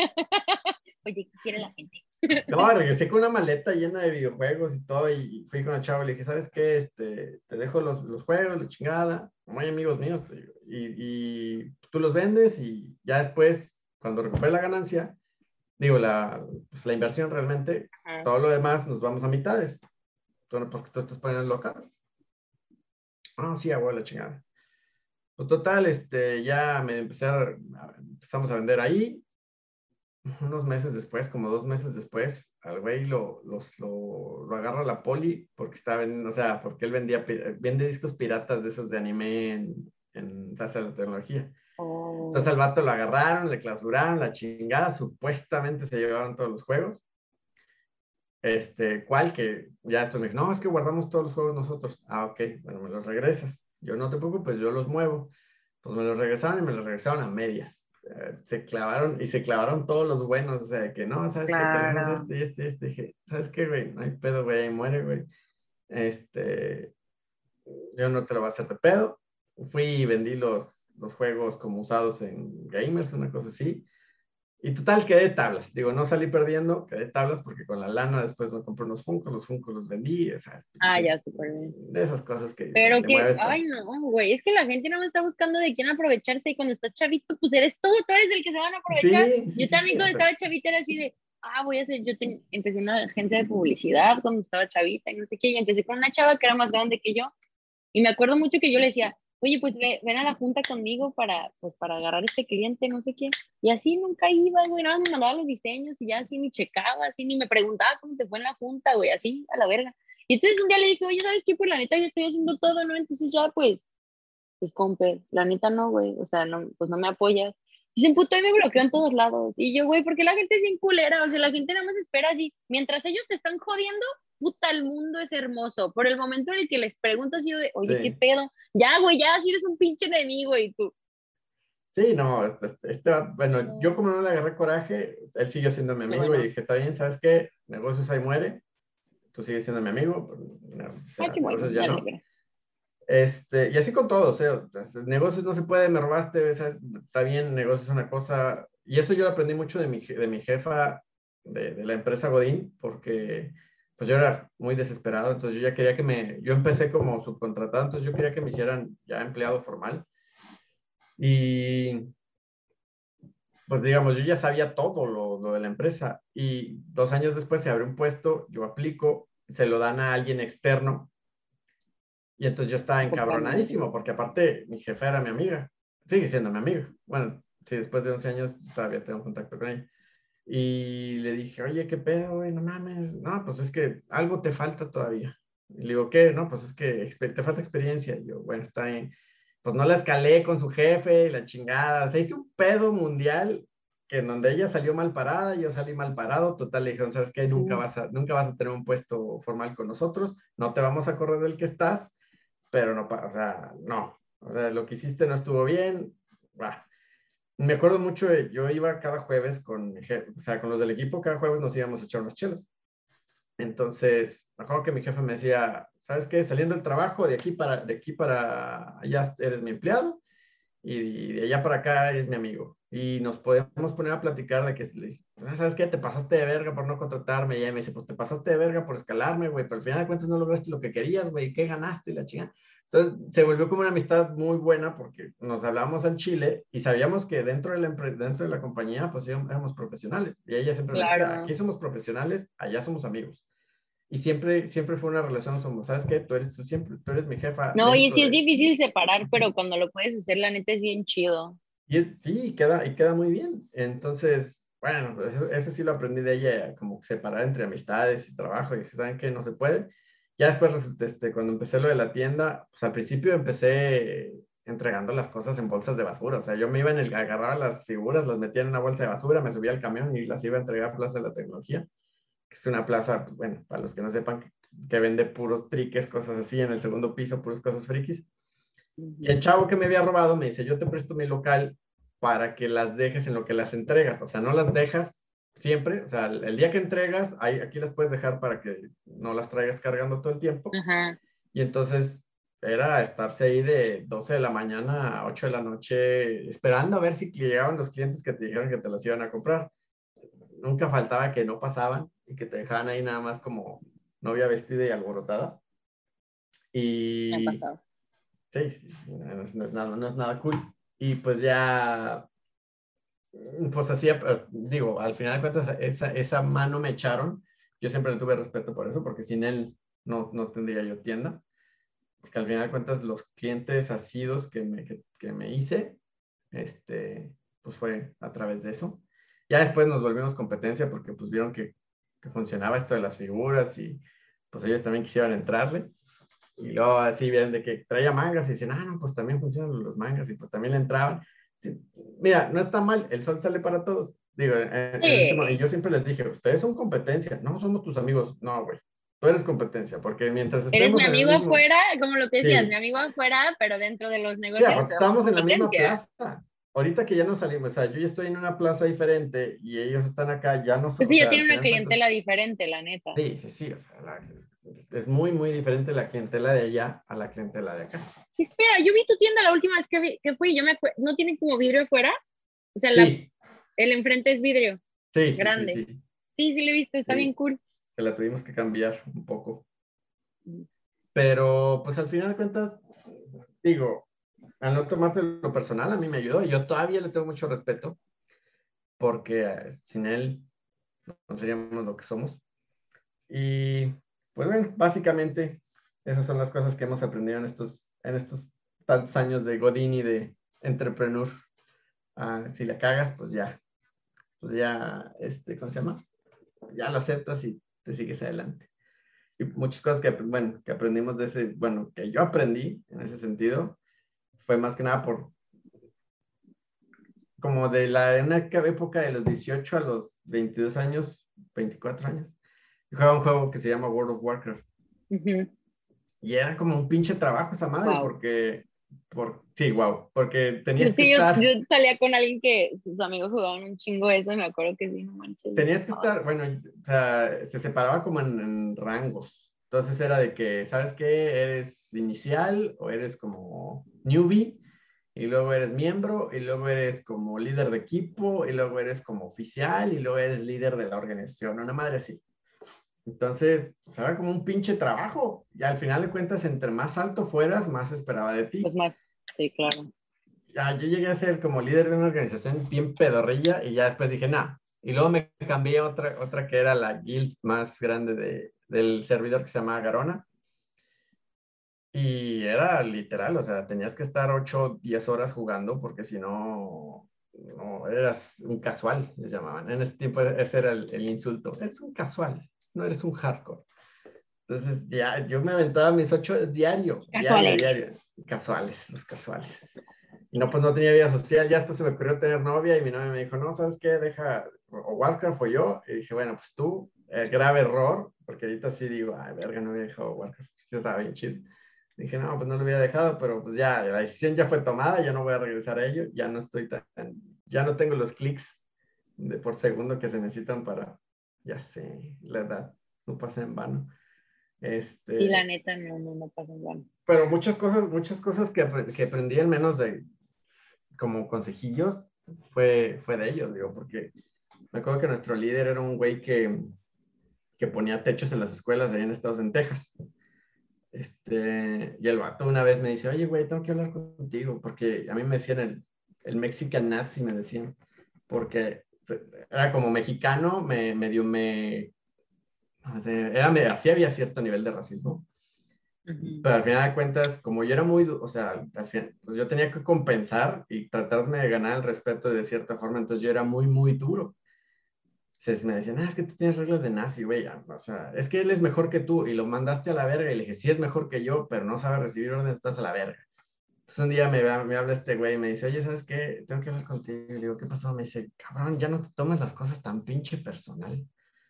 [SPEAKER 1] Oye, ¿qué quiere la gente?
[SPEAKER 2] no, regresé con una maleta llena de videojuegos y todo, y fui con el chavo y le dije, ¿sabes qué? Este, te dejo los, los juegos, la chingada, muy amigos míos, te digo, y, y tú los vendes y ya después, cuando recupere la ganancia, digo, la, pues, la inversión realmente,
[SPEAKER 1] Ajá.
[SPEAKER 2] todo lo demás nos vamos a mitades. Tú, no, pues tú estás poniendo el local. No, sí, abuelo, la chingada. Pues total, este, ya me empecé a, a- empezamos a vender ahí. Unos meses después, como dos meses después, al güey lo, los, lo, lo agarra la poli porque estaba vendiendo, o sea, porque él vendía, pi- vende discos piratas de esos de anime en, en Plaza de la Tecnología. Entonces
[SPEAKER 1] Oh,
[SPEAKER 2] al vato lo agarraron, le clausuraron, la chingada, supuestamente se llevaron todos los juegos. Este, ¿cuál? Que ya después me dijo, no, es que guardamos todos los juegos nosotros. Ah, ok, bueno, me los regresas. Yo no te preocupes, yo los muevo. Pues me los regresaron y me los regresaron a medias. Eh, se clavaron y se clavaron todos los buenos. O sea, que no, ¿sabes qué? Tenemos
[SPEAKER 1] claro.
[SPEAKER 2] este y este y este. Dije, ¿sabes qué, güey? No hay pedo, güey, muere, güey. Este, yo no te lo voy a hacer de pedo. Fui y vendí los, los juegos como usados en Gamers, una cosa así. Y total, quedé de tablas. Digo, no salí perdiendo, quedé de tablas porque con la lana después me compré unos Funkos, los Funkos los vendí, o sea,
[SPEAKER 1] Ah,
[SPEAKER 2] pinche,
[SPEAKER 1] ya, súper bien.
[SPEAKER 2] de esas cosas que
[SPEAKER 1] Pero
[SPEAKER 2] le
[SPEAKER 1] que,
[SPEAKER 2] mueves
[SPEAKER 1] ay,
[SPEAKER 2] con...
[SPEAKER 1] no, güey, es que la gente no me está buscando de quién aprovecharse y cuando estás chavito, pues eres tú, tú eres el que se van a aprovechar.
[SPEAKER 2] Sí, sí,
[SPEAKER 1] Yo
[SPEAKER 2] sí, sí,
[SPEAKER 1] también
[SPEAKER 2] o
[SPEAKER 1] cuando
[SPEAKER 2] sea,
[SPEAKER 1] estaba chavita era así de, ah, voy a hacer, yo ten- empecé una agencia de publicidad cuando estaba chavita y no sé qué, y empecé con una chava que era más grande que yo y me acuerdo mucho que yo le decía, oye, pues ve, ven a la junta conmigo para, pues, para agarrar este cliente, no sé qué. Y así nunca iba, güey, nada más me mandaba los diseños y ya así ni checaba, así ni me preguntaba cómo te fue en la junta, güey, así a la verga. Y entonces un día le dije, oye, ¿sabes qué? Pues la neta yo estoy haciendo todo, ¿no? Entonces ya, pues, pues, compe, la neta no, güey, o sea, no, pues no me apoyas. Y se emputó y me bloqueó en todos lados. Y yo, güey, porque la gente es bien culera, o sea, la gente nada más espera así, mientras ellos te están jodiendo, puta, el mundo es hermoso. Por el momento en el que les pregunto así de, oye, ¿qué
[SPEAKER 2] Sí.
[SPEAKER 1] pedo? Ya, güey, ya, si eres un pinche enemigo y tú.
[SPEAKER 2] Sí, no, este, este va- bueno, yo
[SPEAKER 1] No,
[SPEAKER 2] como no le agarré coraje, él siguió siendo mi
[SPEAKER 1] qué
[SPEAKER 2] amigo y
[SPEAKER 1] bueno.
[SPEAKER 2] dije, está bien, ¿sabes qué? Negocios ahí muere, tú sigues siendo mi amigo, pero, no, o
[SPEAKER 1] Ay,
[SPEAKER 2] sea,
[SPEAKER 1] qué bueno,
[SPEAKER 2] negocios ya
[SPEAKER 1] me
[SPEAKER 2] no.
[SPEAKER 1] alegra.
[SPEAKER 2] Este, y así con todo, o sea, negocios no se puede, me robaste, ¿sabes? Está bien, negocios es una cosa, y eso yo lo aprendí mucho de mi, je- de mi jefa de, de la empresa Godín, porque pues yo era muy desesperado, entonces yo ya quería que me, yo empecé como subcontratado, entonces yo quería que me hicieran ya empleado formal, y pues digamos, yo ya sabía todo lo, lo de la empresa, y dos años después se abre un puesto, yo aplico, se lo dan a alguien externo, y entonces yo estaba
[SPEAKER 1] Poca madre.
[SPEAKER 2] encabronadísimo, porque aparte mi jefa era mi amiga, sigue siendo mi amiga. Bueno, sí, después de once años todavía tengo contacto con ella. Y le dije, oye, ¿qué pedo, güey? No mames. No, pues es que algo te falta todavía. Y le digo, ¿qué? No, pues es que exper- te falta experiencia. Y yo, bueno, está bien. Pues no la escalé con su jefe, la chingada. Se hizo un pedo mundial que en donde ella salió mal parada, yo salí mal parado. Total, le dijeron, ¿sabes qué? Nunca
[SPEAKER 1] Ujú.
[SPEAKER 2] vas a, nunca vas a tener un puesto formal con nosotros. No te vamos a correr del que estás, pero no, o sea, no. O sea, lo que hiciste no estuvo bien. Bah. Me acuerdo mucho, de, yo iba cada jueves con, o sea, con los del equipo, cada jueves nos íbamos a echar unas chelas. Entonces, me acuerdo que mi jefe me decía, ¿sabes qué? Saliendo del trabajo, de aquí para, de aquí para allá eres mi empleado y de allá para acá eres mi amigo. Y nos podemos poner a platicar de que, "Ah, ¿sabes qué? Te pasaste de verga por no contratarme". Y ella me dice, pues te pasaste de verga por escalarme, güey, pero al final de cuentas no lograste lo que querías, güey, ¿qué ganaste? Y la chingada. Entonces se volvió como una amistad muy buena porque nos hablábamos al chile y sabíamos que dentro de la, dentro de la compañía, pues éramos profesionales. Y ella siempre me decía,
[SPEAKER 1] Claro.
[SPEAKER 2] aquí somos profesionales, allá somos amigos. Y siempre, siempre fue una relación, somos, ¿sabes qué? Tú eres, tú siempre, tú eres mi jefa
[SPEAKER 1] No, y
[SPEAKER 2] dentro
[SPEAKER 1] sí es
[SPEAKER 2] de,
[SPEAKER 1] difícil separar, pero cuando lo puedes hacer, la neta es bien chido.
[SPEAKER 2] y es, sí, queda, y queda muy bien. Entonces, bueno, pues eso, eso sí lo aprendí de ella, como separar entre amistades y trabajo. Y dije, ¿saben qué? No se puede. Ya después, este, cuando empecé lo de la tienda, pues al principio empecé entregando las cosas en bolsas de basura. O sea, yo me iba en el, agarraba las figuras, las metía en una bolsa de basura, me subía al camión y las iba a entregar a Plaza de la Tecnología, que es una plaza, pues, bueno, para los que no sepan, que, que vende puros triques, cosas así, en el segundo piso, puras cosas frikis. Y el
[SPEAKER 1] Ujú.
[SPEAKER 2] chavo que me había robado me dice, yo te presto mi local para que las dejes en lo que las entregas. O sea, no las dejas siempre. O sea, el, el día que entregas, ahí, aquí las puedes dejar para que no las traigas cargando todo el tiempo.
[SPEAKER 1] Ajá.
[SPEAKER 2] Y entonces era estarse ahí de doce de la mañana a ocho de la noche esperando a ver si llegaban los clientes que te dijeron que te las iban a comprar. Nunca faltaba que no pasaban y que te dejaban ahí nada más como novia vestida y alborotada.
[SPEAKER 1] Me ha
[SPEAKER 2] Y
[SPEAKER 1] pasado.
[SPEAKER 2] sí, sí, no es, no es nada, no es nada cool. Y pues ya, pues así, eh, digo, al final de cuentas, esa, esa mano me echaron. Yo siempre le tuve respeto por eso, porque sin él no, no tendría yo tienda. Porque al final de cuentas, los clientes asidos que me, que, que me hice, este, pues fue a través de eso. Ya después nos volvimos competencia porque pues vieron que, que funcionaba esto de las figuras y pues ellos también quisieron entrarle. Y luego así ven de que traía mangas y dicen, ah, no, pues también funcionan los mangas y pues también le entraban. Sí, mira, no está mal, el sol sale para todos. Digo, en, en ese momento, y
[SPEAKER 1] Sí.
[SPEAKER 2] yo siempre les dije, ustedes son competencia, no somos tus amigos. No, güey, tú eres competencia, porque mientras
[SPEAKER 1] Eres mi
[SPEAKER 2] estemos en el
[SPEAKER 1] amigo
[SPEAKER 2] mismo,
[SPEAKER 1] afuera, como lo que decías, mi
[SPEAKER 2] sí,
[SPEAKER 1] amigo afuera, pero dentro de los
[SPEAKER 2] sí,
[SPEAKER 1] negocios
[SPEAKER 2] aparte
[SPEAKER 1] somos
[SPEAKER 2] estamos en la misma
[SPEAKER 1] competencia.
[SPEAKER 2] plaza. Ahorita que ya no salimos, o sea, yo ya estoy en una plaza diferente y ellos están acá, ya no,
[SPEAKER 1] Pues
[SPEAKER 2] so- o
[SPEAKER 1] sí, ya
[SPEAKER 2] sea,
[SPEAKER 1] tiene
[SPEAKER 2] al
[SPEAKER 1] una
[SPEAKER 2] final de cuentas,
[SPEAKER 1] clientela diferente, la neta.
[SPEAKER 2] sí, sí, sí, o sea, la- es muy, muy diferente la clientela de allá a la clientela de acá.
[SPEAKER 1] Espera, yo vi tu tienda la última vez que, vi- que fui, yo me acuerdo, ¿no tiene como vidrio afuera? O sea, la,
[SPEAKER 2] Sí,
[SPEAKER 1] el enfrente es vidrio,
[SPEAKER 2] sí, sí, sí,
[SPEAKER 1] grande.
[SPEAKER 2] sí.
[SPEAKER 1] Sí, sí lo he visto, está bien
[SPEAKER 2] Sí,
[SPEAKER 1] cool.
[SPEAKER 2] que la tuvimos que cambiar un poco. Pero pues al final de cuentas, digo, al no tomarte lo personal, a mí me ayudó. Yo todavía le tengo mucho respeto porque eh, sin él no seríamos lo que somos. Y pues bueno, básicamente esas son las cosas que hemos aprendido en estos, en estos tantos años de Godín y de entrepreneur. Uh, si la cagas, pues ya, pues ya, este, ¿cómo se llama? Ya lo aceptas y te sigues adelante. Y muchas cosas que, bueno, que aprendimos de ese, bueno, que yo aprendí en ese sentido, fue más que nada por, como de la, de una época de los dieciocho a los veintidós años, veinticuatro años, yo jugaba un juego que se llama World of Warcraft.
[SPEAKER 1] Uh-huh.
[SPEAKER 2] Y era como un pinche trabajo esa madre,
[SPEAKER 1] Wow.
[SPEAKER 2] porque, por, sí, wow, porque tenías
[SPEAKER 1] Es
[SPEAKER 2] que
[SPEAKER 1] que yo,
[SPEAKER 2] estar...
[SPEAKER 1] yo salía con alguien que sus amigos jugaban un chingo eso y me acuerdo que sí, no manches.
[SPEAKER 2] Tenías que estar, bueno, o sea, se separaba como en, en rangos. Entonces era de que, ¿sabes qué? Eres inicial o eres como newbie, y luego eres miembro, y luego eres como líder de equipo, y luego eres como oficial, y luego eres líder de la organización, una madre así. Entonces, pues era como un pinche trabajo. Y al final de cuentas, entre más alto fueras, más se esperaba de ti.
[SPEAKER 1] Pues más, sí, claro.
[SPEAKER 2] Ya, yo llegué a ser como líder de una organización bien pedorrilla y ya después dije, nah. Y luego me cambié a otra, otra que era la guild más grande de, del servidor que se llamaba Garona. Y era literal, o sea, tenías que estar ocho, diez horas jugando porque si no, no, eras un casual, les llamaban. En ese tiempo ese era el, el insulto. Eres un casual, no eres un hardcore. Entonces, ya, yo me aventaba mis ocho horas diario, diario,
[SPEAKER 1] Casuales.
[SPEAKER 2] diario. Casuales, los casuales. Y no, pues no tenía vida social. Ya después se me ocurrió tener novia y mi novia me dijo, no, ¿sabes qué? Deja, o Warcraft o yo. Y dije, bueno, pues tú, eh, grave error, porque ahorita sí digo, ay, verga, no había dejado Warcraft. Sí, estaba bien chido. Dije, no, pues no lo hubiera dejado, pero pues ya, la decisión ya fue tomada, ya no voy a regresar a ello, ya no estoy tan, ya no tengo los clics de por segundo que se necesitan para, ya sé, la edad no pasa en vano. Este,
[SPEAKER 1] Sí, la neta, no, no, no pasa igual.
[SPEAKER 2] pero muchas cosas, muchas cosas que, que aprendí al menos de como consejillos fue, fue de ellos, digo, porque me acuerdo que nuestro líder era un güey que, que ponía techos en las escuelas ahí en Estados en Texas. Este, y el vato una vez me dice, oye, güey, tengo que hablar contigo, porque a mí me decían el, el Mexican Nazi, me decían, porque era como mexicano, me, medio me, era, me, así había cierto nivel de racismo.
[SPEAKER 1] Uh-huh.
[SPEAKER 2] Pero al final de cuentas, como yo era muy, o sea, al final, pues yo tenía que compensar y tratarme de ganar el respeto de cierta forma, entonces yo era muy, muy duro. Entonces me decían, ah, es que tú tienes reglas de nazi, güey, o sea, es que él es mejor que tú y lo mandaste a la verga y le dije, sí es mejor que yo, pero no sabe recibir órdenes, estás a la verga. Entonces un día me, me habla este güey y me dice, oye, ¿sabes qué? Tengo que hablar contigo. Y le digo, ¿qué pasó? Me dice, cabrón, ya no te tomes las cosas tan pinche personal.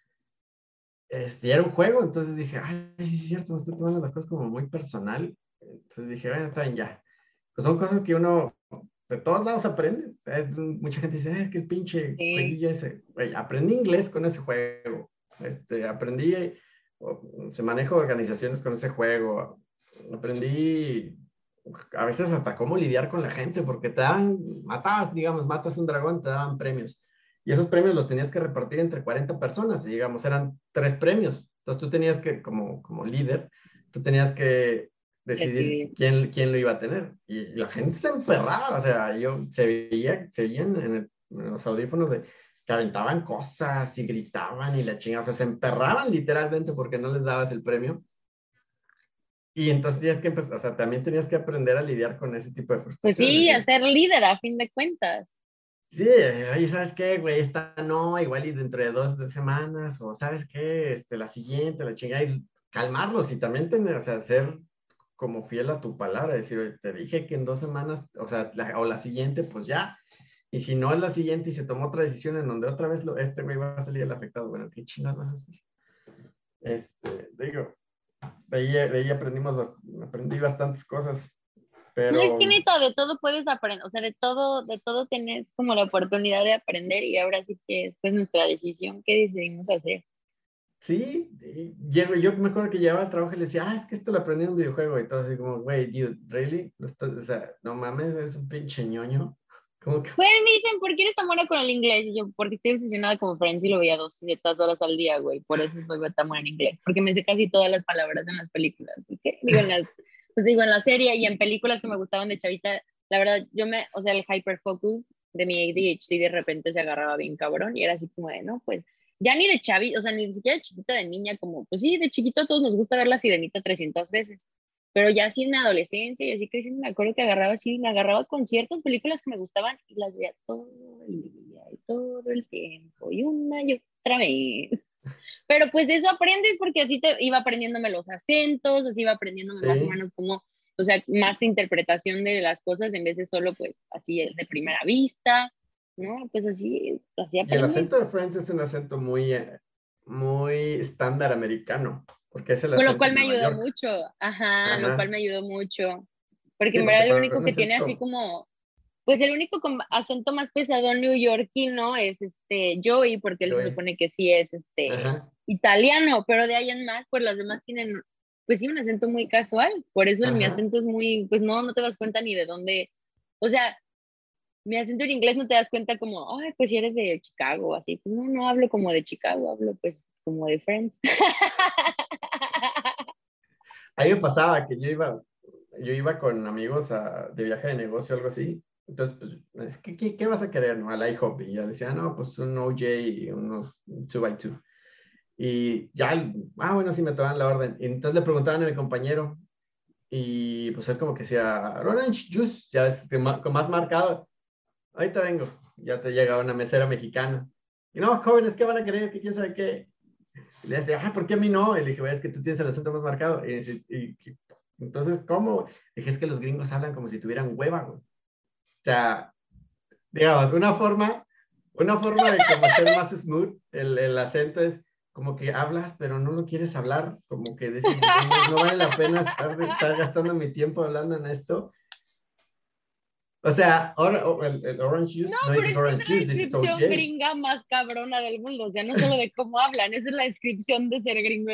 [SPEAKER 2] Este, ya era un juego, entonces dije, ay, sí es cierto, me estoy tomando las cosas como muy personal. Entonces dije, bueno, está bien, ya. Pues son cosas que uno de todos lados aprende. O sea, es, mucha gente dice, "Eh, es que el pinche
[SPEAKER 1] Sí.
[SPEAKER 2] jueguillo ese". Güey, aprendí inglés con ese juego. Este, aprendí, o, se maneja organizaciones con ese juego. Aprendí a veces hasta cómo lidiar con la gente, porque te dan, matabas, digamos, matas un dragón, te daban premios. Y esos premios los tenías que repartir entre cuarenta personas, y digamos, eran tres premios. Entonces tú tenías que, como, como líder, tú tenías que decidir
[SPEAKER 1] Decidir.
[SPEAKER 2] quién, quién lo iba a tener. Y la gente se emperraba, o sea, yo se veía, se veían en, el, en los audífonos de que aventaban cosas y gritaban y la chingada, o sea, se emperraban literalmente porque no les dabas el premio. Y entonces tenías que empezar, o sea, también tenías que aprender a lidiar con ese tipo de
[SPEAKER 1] Pues
[SPEAKER 2] frustraciones.
[SPEAKER 1] sí, a
[SPEAKER 2] Decir,
[SPEAKER 1] ser líder a fin de cuentas.
[SPEAKER 2] sí, oye, ¿sabes qué, güey? Esta no, igual y dentro de dos, tres semanas, o ¿sabes qué? Este, la siguiente, la chingada, y calmarlos y también tener, o sea, ser como fiel a tu palabra, decir, oye, te dije que en dos semanas, o sea, la, o la siguiente, pues ya. Y si no es la siguiente y se tomó otra decisión en donde otra vez lo, este güey va a salir el afectado, bueno, ¿qué chingas vas a hacer? Este, digo, de ahí, de ahí aprendimos, aprendí bastantes cosas,
[SPEAKER 1] No, es que
[SPEAKER 2] pero
[SPEAKER 1] neta, de todo puedes aprender, o sea, de todo, de todo tenés como la oportunidad de aprender y ahora sí que es pues nuestra decisión qué decidimos hacer.
[SPEAKER 2] sí, y llego, yo me acuerdo que llegaba al trabajo y le decía, ah, es que esto lo aprendí en un videojuego y todo así como, güey, dude, ¿really? ¿Lo estás- o sea, no mames, eres un pinche ñoño. Como que,
[SPEAKER 1] Pues me dicen, ¿por qué eres tan buena con el inglés? Y yo, porque estoy obsesionada como Friends y lo veía doscientas horas al día, güey, por eso soy tan buena en inglés, porque me sé casi todas las palabras en las películas, ¿sí? ¿Qué? Digo, en las, pues digo, en la serie y en películas que me gustaban de chavita, la verdad, yo me, o sea, el hyperfocus de mi A D H D de repente se agarraba bien cabrón y era así como de, no, pues, ya ni de chavi, o sea, ni siquiera de chiquita de niña, como, pues sí, de chiquito a todos nos gusta ver la sirenita trescientas veces. Pero ya así en mi adolescencia y así creciendo, me acuerdo que agarraba así, me agarraba con ciertas películas que me gustaban y las veía todo el día y todo el tiempo y una y otra vez. Pero pues de eso aprendes porque así te iba aprendiéndome los acentos, así iba aprendiéndome más o
[SPEAKER 2] Sí.
[SPEAKER 1] menos como, o sea, más interpretación de las cosas en vez de solo pues así de primera vista, ¿no? Pues así, así
[SPEAKER 2] Y el
[SPEAKER 1] aprendes.
[SPEAKER 2] acento de Friends es un acento muy, eh, muy estándar americano, porque es el
[SPEAKER 1] Con lo
[SPEAKER 2] acento
[SPEAKER 1] cual
[SPEAKER 2] de
[SPEAKER 1] me
[SPEAKER 2] Nueva
[SPEAKER 1] ayudó
[SPEAKER 2] York.
[SPEAKER 1] mucho, ajá, lo cual
[SPEAKER 2] Ajá.
[SPEAKER 1] me ayudó mucho. Porque
[SPEAKER 2] Sí,
[SPEAKER 1] en
[SPEAKER 2] porque
[SPEAKER 1] verdad el
[SPEAKER 2] para
[SPEAKER 1] único
[SPEAKER 2] un
[SPEAKER 1] que tiene así
[SPEAKER 2] acento,
[SPEAKER 1] como, pues el único con acento más pesado neoyorquino es este Joey, porque él se
[SPEAKER 2] güey.
[SPEAKER 1] supone que sí es este
[SPEAKER 2] Ajá,
[SPEAKER 1] italiano, pero de ahí en más, pues los demás tienen, pues sí, un acento muy casual. Por eso el, mi
[SPEAKER 2] ajá.
[SPEAKER 1] acento es muy, pues no, no te das cuenta ni de dónde, o sea, mi acento en inglés no te das cuenta como, ay, pues si eres de Chicago, así. Pues no, no hablo como de Chicago, hablo pues como de Friends.
[SPEAKER 2] Ahí me pasaba que yo iba, yo iba con amigos a- de viaje de negocio o algo así. Entonces, pues, ¿qué, qué, qué vas a querer, no? Al IHOP. Y yo decía, no, pues un O J y unos two by two. Y ya, ah, bueno, sí me tomaban la orden. Y entonces le preguntaban a mi compañero. Y pues él como que decía, orange juice, ya es que ma- con más marcado. Ahorita vengo. Ya te llega una mesera mexicana. Y no, jóvenes, ¿qué van a querer? ¿Qué quién sabe qué? Y le dice, ah, ¿por qué a mí no? Y le dije, es que tú tienes el acento más marcado. Y, dice, y- y- entonces, ¿cómo? Le dije, es que los gringos hablan como si tuvieran hueva, güey. O sea, digamos, una forma, una forma de como ser más smooth, el, el acento es como que hablas, pero no lo quieres hablar, como que dices, no, no, no vale la pena estar, de- estar gastando mi tiempo hablando en esto. O sea, or- o- el, el orange
[SPEAKER 1] No,
[SPEAKER 2] juice, no
[SPEAKER 1] pero
[SPEAKER 2] dices
[SPEAKER 1] es que
[SPEAKER 2] orange
[SPEAKER 1] esa es la
[SPEAKER 2] juice, dices
[SPEAKER 1] descripción
[SPEAKER 2] O J.
[SPEAKER 1] gringa más cabrona del mundo, o sea, no solo de cómo hablan, esa es la descripción de ser gringo.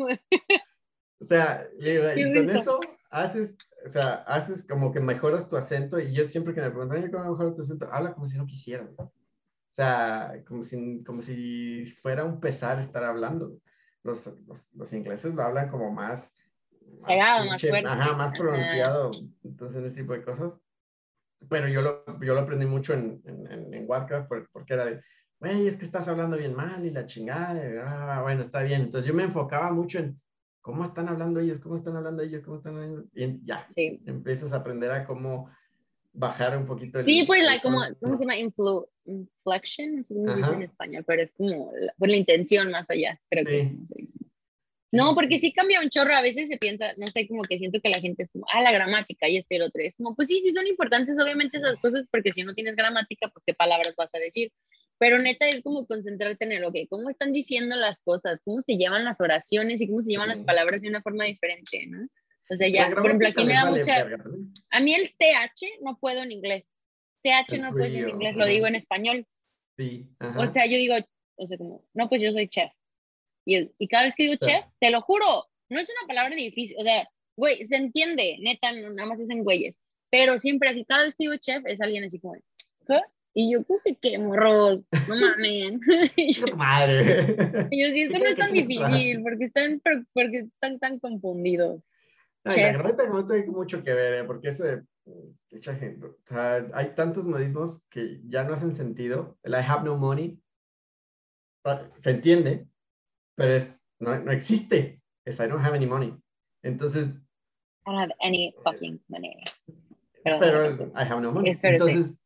[SPEAKER 2] O sea, le digo,
[SPEAKER 1] Qué
[SPEAKER 2] y con
[SPEAKER 1] risa.
[SPEAKER 2] eso haces, o sea, haces como que mejoras tu acento y yo siempre que me preguntan, oye, ¿cómo mejoras tu acento? Habla como si no quisieras. O sea, como si, como si fuera un pesar estar hablando. Los, los, los ingleses lo hablan como más, más
[SPEAKER 1] Pegado, más
[SPEAKER 2] pinche, ajá,
[SPEAKER 1] fuerte.
[SPEAKER 2] más
[SPEAKER 1] Ajá.
[SPEAKER 2] pronunciado. Entonces, ese tipo de cosas. Pero yo lo, yo lo aprendí mucho en, en, en Warcraft por- porque era de, güey, es que estás hablando bien mal y la chingada. Y, ah, bueno, está bien. Entonces yo me enfocaba mucho en cómo están hablando ellos, cómo están hablando ellos, cómo están hablando. Y ya,
[SPEAKER 1] Sí.
[SPEAKER 2] empiezas a aprender a cómo bajar un poquito
[SPEAKER 1] Sí,
[SPEAKER 2] el,
[SPEAKER 1] pues
[SPEAKER 2] el
[SPEAKER 1] la, como,
[SPEAKER 2] tono.
[SPEAKER 1] ¿cómo se llama? Influ, inflection, no sé cómo se dice en
[SPEAKER 2] Ajá,
[SPEAKER 1] español, pero es como la, pues la intención más allá, creo que es
[SPEAKER 2] sí,
[SPEAKER 1] como se dice.
[SPEAKER 2] sí,
[SPEAKER 1] No,
[SPEAKER 2] sí,
[SPEAKER 1] porque
[SPEAKER 2] sí.
[SPEAKER 1] sí cambia un chorro, a veces se piensa, no sé, como que siento que la gente es como, ah, la gramática y este y el otro, es como, pues sí, sí son importantes obviamente
[SPEAKER 2] Sí.
[SPEAKER 1] esas cosas, porque si no tienes gramática, pues qué palabras vas a decir, pero neta es como concentrarte en el, ok, ¿cómo están diciendo las cosas? ¿Cómo se llevan las oraciones y cómo se llevan las
[SPEAKER 2] Sí.
[SPEAKER 1] palabras de una forma diferente, ¿no? O sea,
[SPEAKER 2] La
[SPEAKER 1] ya, por ejemplo,
[SPEAKER 2] gramática
[SPEAKER 1] aquí me
[SPEAKER 2] les
[SPEAKER 1] da
[SPEAKER 2] vale
[SPEAKER 1] mucha,
[SPEAKER 2] verga también.
[SPEAKER 1] a mí el C H no puedo en inglés, C H
[SPEAKER 2] El
[SPEAKER 1] no puedo en
[SPEAKER 2] frío,
[SPEAKER 1] inglés, lo digo
[SPEAKER 2] ajá,
[SPEAKER 1] en español,
[SPEAKER 2] sí,
[SPEAKER 1] o
[SPEAKER 2] ajá.
[SPEAKER 1] sea, yo digo, o sea, como, no, pues yo soy chef. Y, y cada vez que digo
[SPEAKER 2] O sea,
[SPEAKER 1] chef, te lo juro, no es una palabra difícil. O sea, güey, se entiende, neta, no, nada más es en güeyes. Pero siempre así, cada vez que digo chef, es alguien así como, ¿qué? Y yo, ¿cómo que qué, morros? No mamen. y yo,
[SPEAKER 2] chica tu madre.
[SPEAKER 1] y yo, sí,
[SPEAKER 2] ¿Qué
[SPEAKER 1] esto no
[SPEAKER 2] crees
[SPEAKER 1] es
[SPEAKER 2] que
[SPEAKER 1] tan
[SPEAKER 2] chingas tu madre?
[SPEAKER 1] difícil, porque están, porque están tan confundidos.
[SPEAKER 2] Ay, la
[SPEAKER 1] Chef.
[SPEAKER 2] gramática no tiene mucho que ver, ¿eh? Porque eso de mucha gente, o sea, hay tantos modismos que ya no hacen sentido. El I have no money ah, se entiende, pero es, no, no existe. Es I don't have any money. Entonces,
[SPEAKER 1] I don't have any fucking money. Perdón la
[SPEAKER 2] pero es,
[SPEAKER 1] canción.
[SPEAKER 2] I have no money.
[SPEAKER 1] Es Thursday.
[SPEAKER 2] Entonces,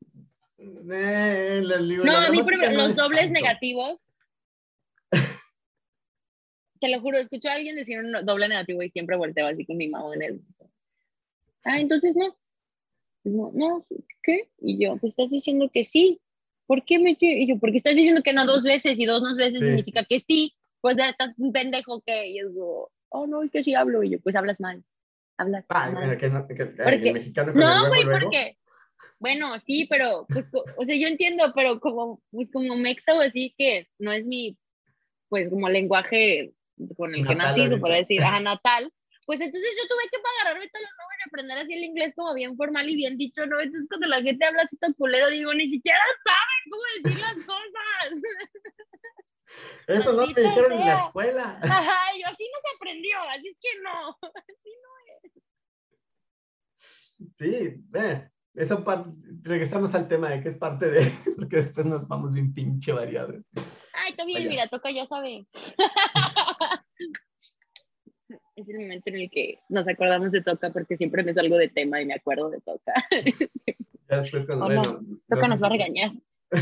[SPEAKER 2] eh, la, digo,
[SPEAKER 1] No,
[SPEAKER 2] la
[SPEAKER 1] a mí por
[SPEAKER 2] gramática
[SPEAKER 1] ejemplo,
[SPEAKER 2] no
[SPEAKER 1] los
[SPEAKER 2] es
[SPEAKER 1] dobles
[SPEAKER 2] tanto.
[SPEAKER 1] negativos, te lo juro, escucho a alguien decir un doble negativo y siempre volteo así con mi mamá en el. Ah, entonces no. No, no, ¿qué? Y yo, pues estás diciendo que sí. ¿Por qué me Y yo, porque estás diciendo que no dos veces y dos no veces
[SPEAKER 2] Sí.
[SPEAKER 1] significa que sí. Pues ya estás un pendejo que. Y yo digo, oh, no, es que sí hablo. Y yo, pues hablas mal. Hablas
[SPEAKER 2] Ah,
[SPEAKER 1] mal.
[SPEAKER 2] bueno, que, no- que, eh, el
[SPEAKER 1] Porque,
[SPEAKER 2] mexicano con
[SPEAKER 1] no,
[SPEAKER 2] el luego,
[SPEAKER 1] güey,
[SPEAKER 2] luego.
[SPEAKER 1] porque, bueno, sí, pero, pues, o sea, yo entiendo, pero como, pues como mexa o así, que no es mi, pues, como lenguaje con el que
[SPEAKER 2] Natal
[SPEAKER 1] nací, se puede
[SPEAKER 2] ahorita.
[SPEAKER 1] decir, ajá, natal, pues entonces yo tuve que agarrarme todos los nombres y aprender así el inglés como bien formal y bien dicho, ¿no? Entonces cuando la gente habla así tan culero, digo, ni siquiera saben cómo decir las cosas.
[SPEAKER 2] Eso no me
[SPEAKER 1] Maldita
[SPEAKER 2] dijeron en la
[SPEAKER 1] sea.
[SPEAKER 2] escuela.
[SPEAKER 1] Ajá, y yo así no se aprendió, así es que no. Así no.
[SPEAKER 2] Sí, eh, eso par- regresamos al tema de que es parte de, porque después nos vamos bien pinche variados.
[SPEAKER 1] Ay, está bien,
[SPEAKER 2] Vaya.
[SPEAKER 1] mira, toca, ya sabe. Es el momento en el que nos acordamos de Toca porque siempre me salgo de tema y me acuerdo de Toca.
[SPEAKER 2] Ya después cuando,
[SPEAKER 1] Oh,
[SPEAKER 2] bueno,
[SPEAKER 1] no,
[SPEAKER 2] no
[SPEAKER 1] Toca
[SPEAKER 2] sé
[SPEAKER 1] nos va a
[SPEAKER 2] si,
[SPEAKER 1] regañar.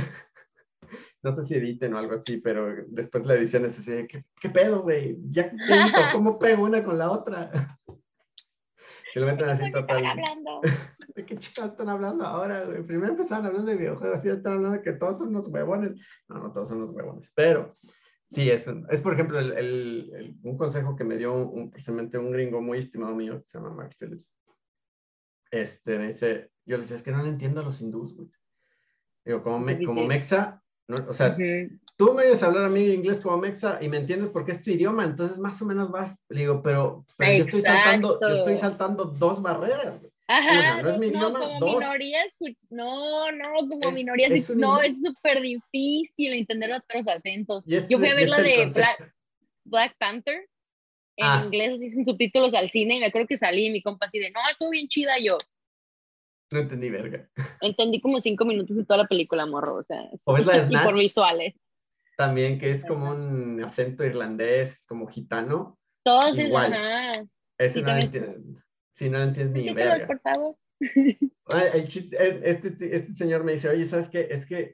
[SPEAKER 2] no sé si editen o algo así, pero después la edición es así de, ¿qué, qué pedo, güey? Ya edito, ¿cómo pego una con la otra? Se lo
[SPEAKER 1] ¿De
[SPEAKER 2] meten
[SPEAKER 1] qué
[SPEAKER 2] así
[SPEAKER 1] coño estaban
[SPEAKER 2] total.
[SPEAKER 1] hablando?
[SPEAKER 2] ¿De qué chicos están hablando ahora, güey? Primero empezaron hablando de videojuegos, y están hablando de que todos son los huevones. No, no todos son los huevones, pero sí, es, un- es por ejemplo, el, el- el- un consejo que me dio un, un- precisamente un gringo muy estimado mío, que se llama Mark Phillips. Este, me dice, yo le decía, es que no le entiendo a los hindús, güey. Digo, como,
[SPEAKER 1] Es
[SPEAKER 2] me, como
[SPEAKER 1] difícil.
[SPEAKER 2] mexa, no, o sea,
[SPEAKER 1] Ujú.
[SPEAKER 2] tú me oyes hablar a mí inglés como mexa y me entiendes porque es tu idioma, entonces más o menos vas, le digo, pero, pero yo estoy saltando, yo estoy
[SPEAKER 1] Exacto.
[SPEAKER 2] saltando dos barreras, güey. Una,
[SPEAKER 1] Ajá,
[SPEAKER 2] no es
[SPEAKER 1] do-
[SPEAKER 2] mi
[SPEAKER 1] no,
[SPEAKER 2] idioma,
[SPEAKER 1] como
[SPEAKER 2] dos,
[SPEAKER 1] minoría, escuch- no, no, como
[SPEAKER 2] es,
[SPEAKER 1] minoría, sí,
[SPEAKER 2] es un
[SPEAKER 1] no,
[SPEAKER 2] idioma,
[SPEAKER 1] es súper difícil entender otros acentos.
[SPEAKER 2] y
[SPEAKER 1] Yo fui
[SPEAKER 2] este,
[SPEAKER 1] a
[SPEAKER 2] y
[SPEAKER 1] ver la
[SPEAKER 2] este es el
[SPEAKER 1] de Black,
[SPEAKER 2] concepto.
[SPEAKER 1] Black Panther en
[SPEAKER 2] Ah,
[SPEAKER 1] inglés, así sin subtítulos al cine, y me acuerdo que salí y mi compa así de, no, estuvo bien chida, yo
[SPEAKER 2] no entendí verga.
[SPEAKER 1] entendí como cinco minutos de toda la película, morro, o sea,
[SPEAKER 2] O ves la de
[SPEAKER 1] y por
[SPEAKER 2] Snatch,
[SPEAKER 1] visuales.
[SPEAKER 2] también, que es como un acento irlandés, como gitano,
[SPEAKER 1] Todos, esos,
[SPEAKER 2] igual,
[SPEAKER 1] ajá,
[SPEAKER 2] ese
[SPEAKER 1] sí,
[SPEAKER 2] no lo
[SPEAKER 1] también,
[SPEAKER 2] entiendo, si no lo entiendes ni
[SPEAKER 1] subtítulos,
[SPEAKER 2] verga.
[SPEAKER 1] por favor.
[SPEAKER 2] Ay, el chiste- el- Este, este señor me dice, oye, ¿sabes qué? Es que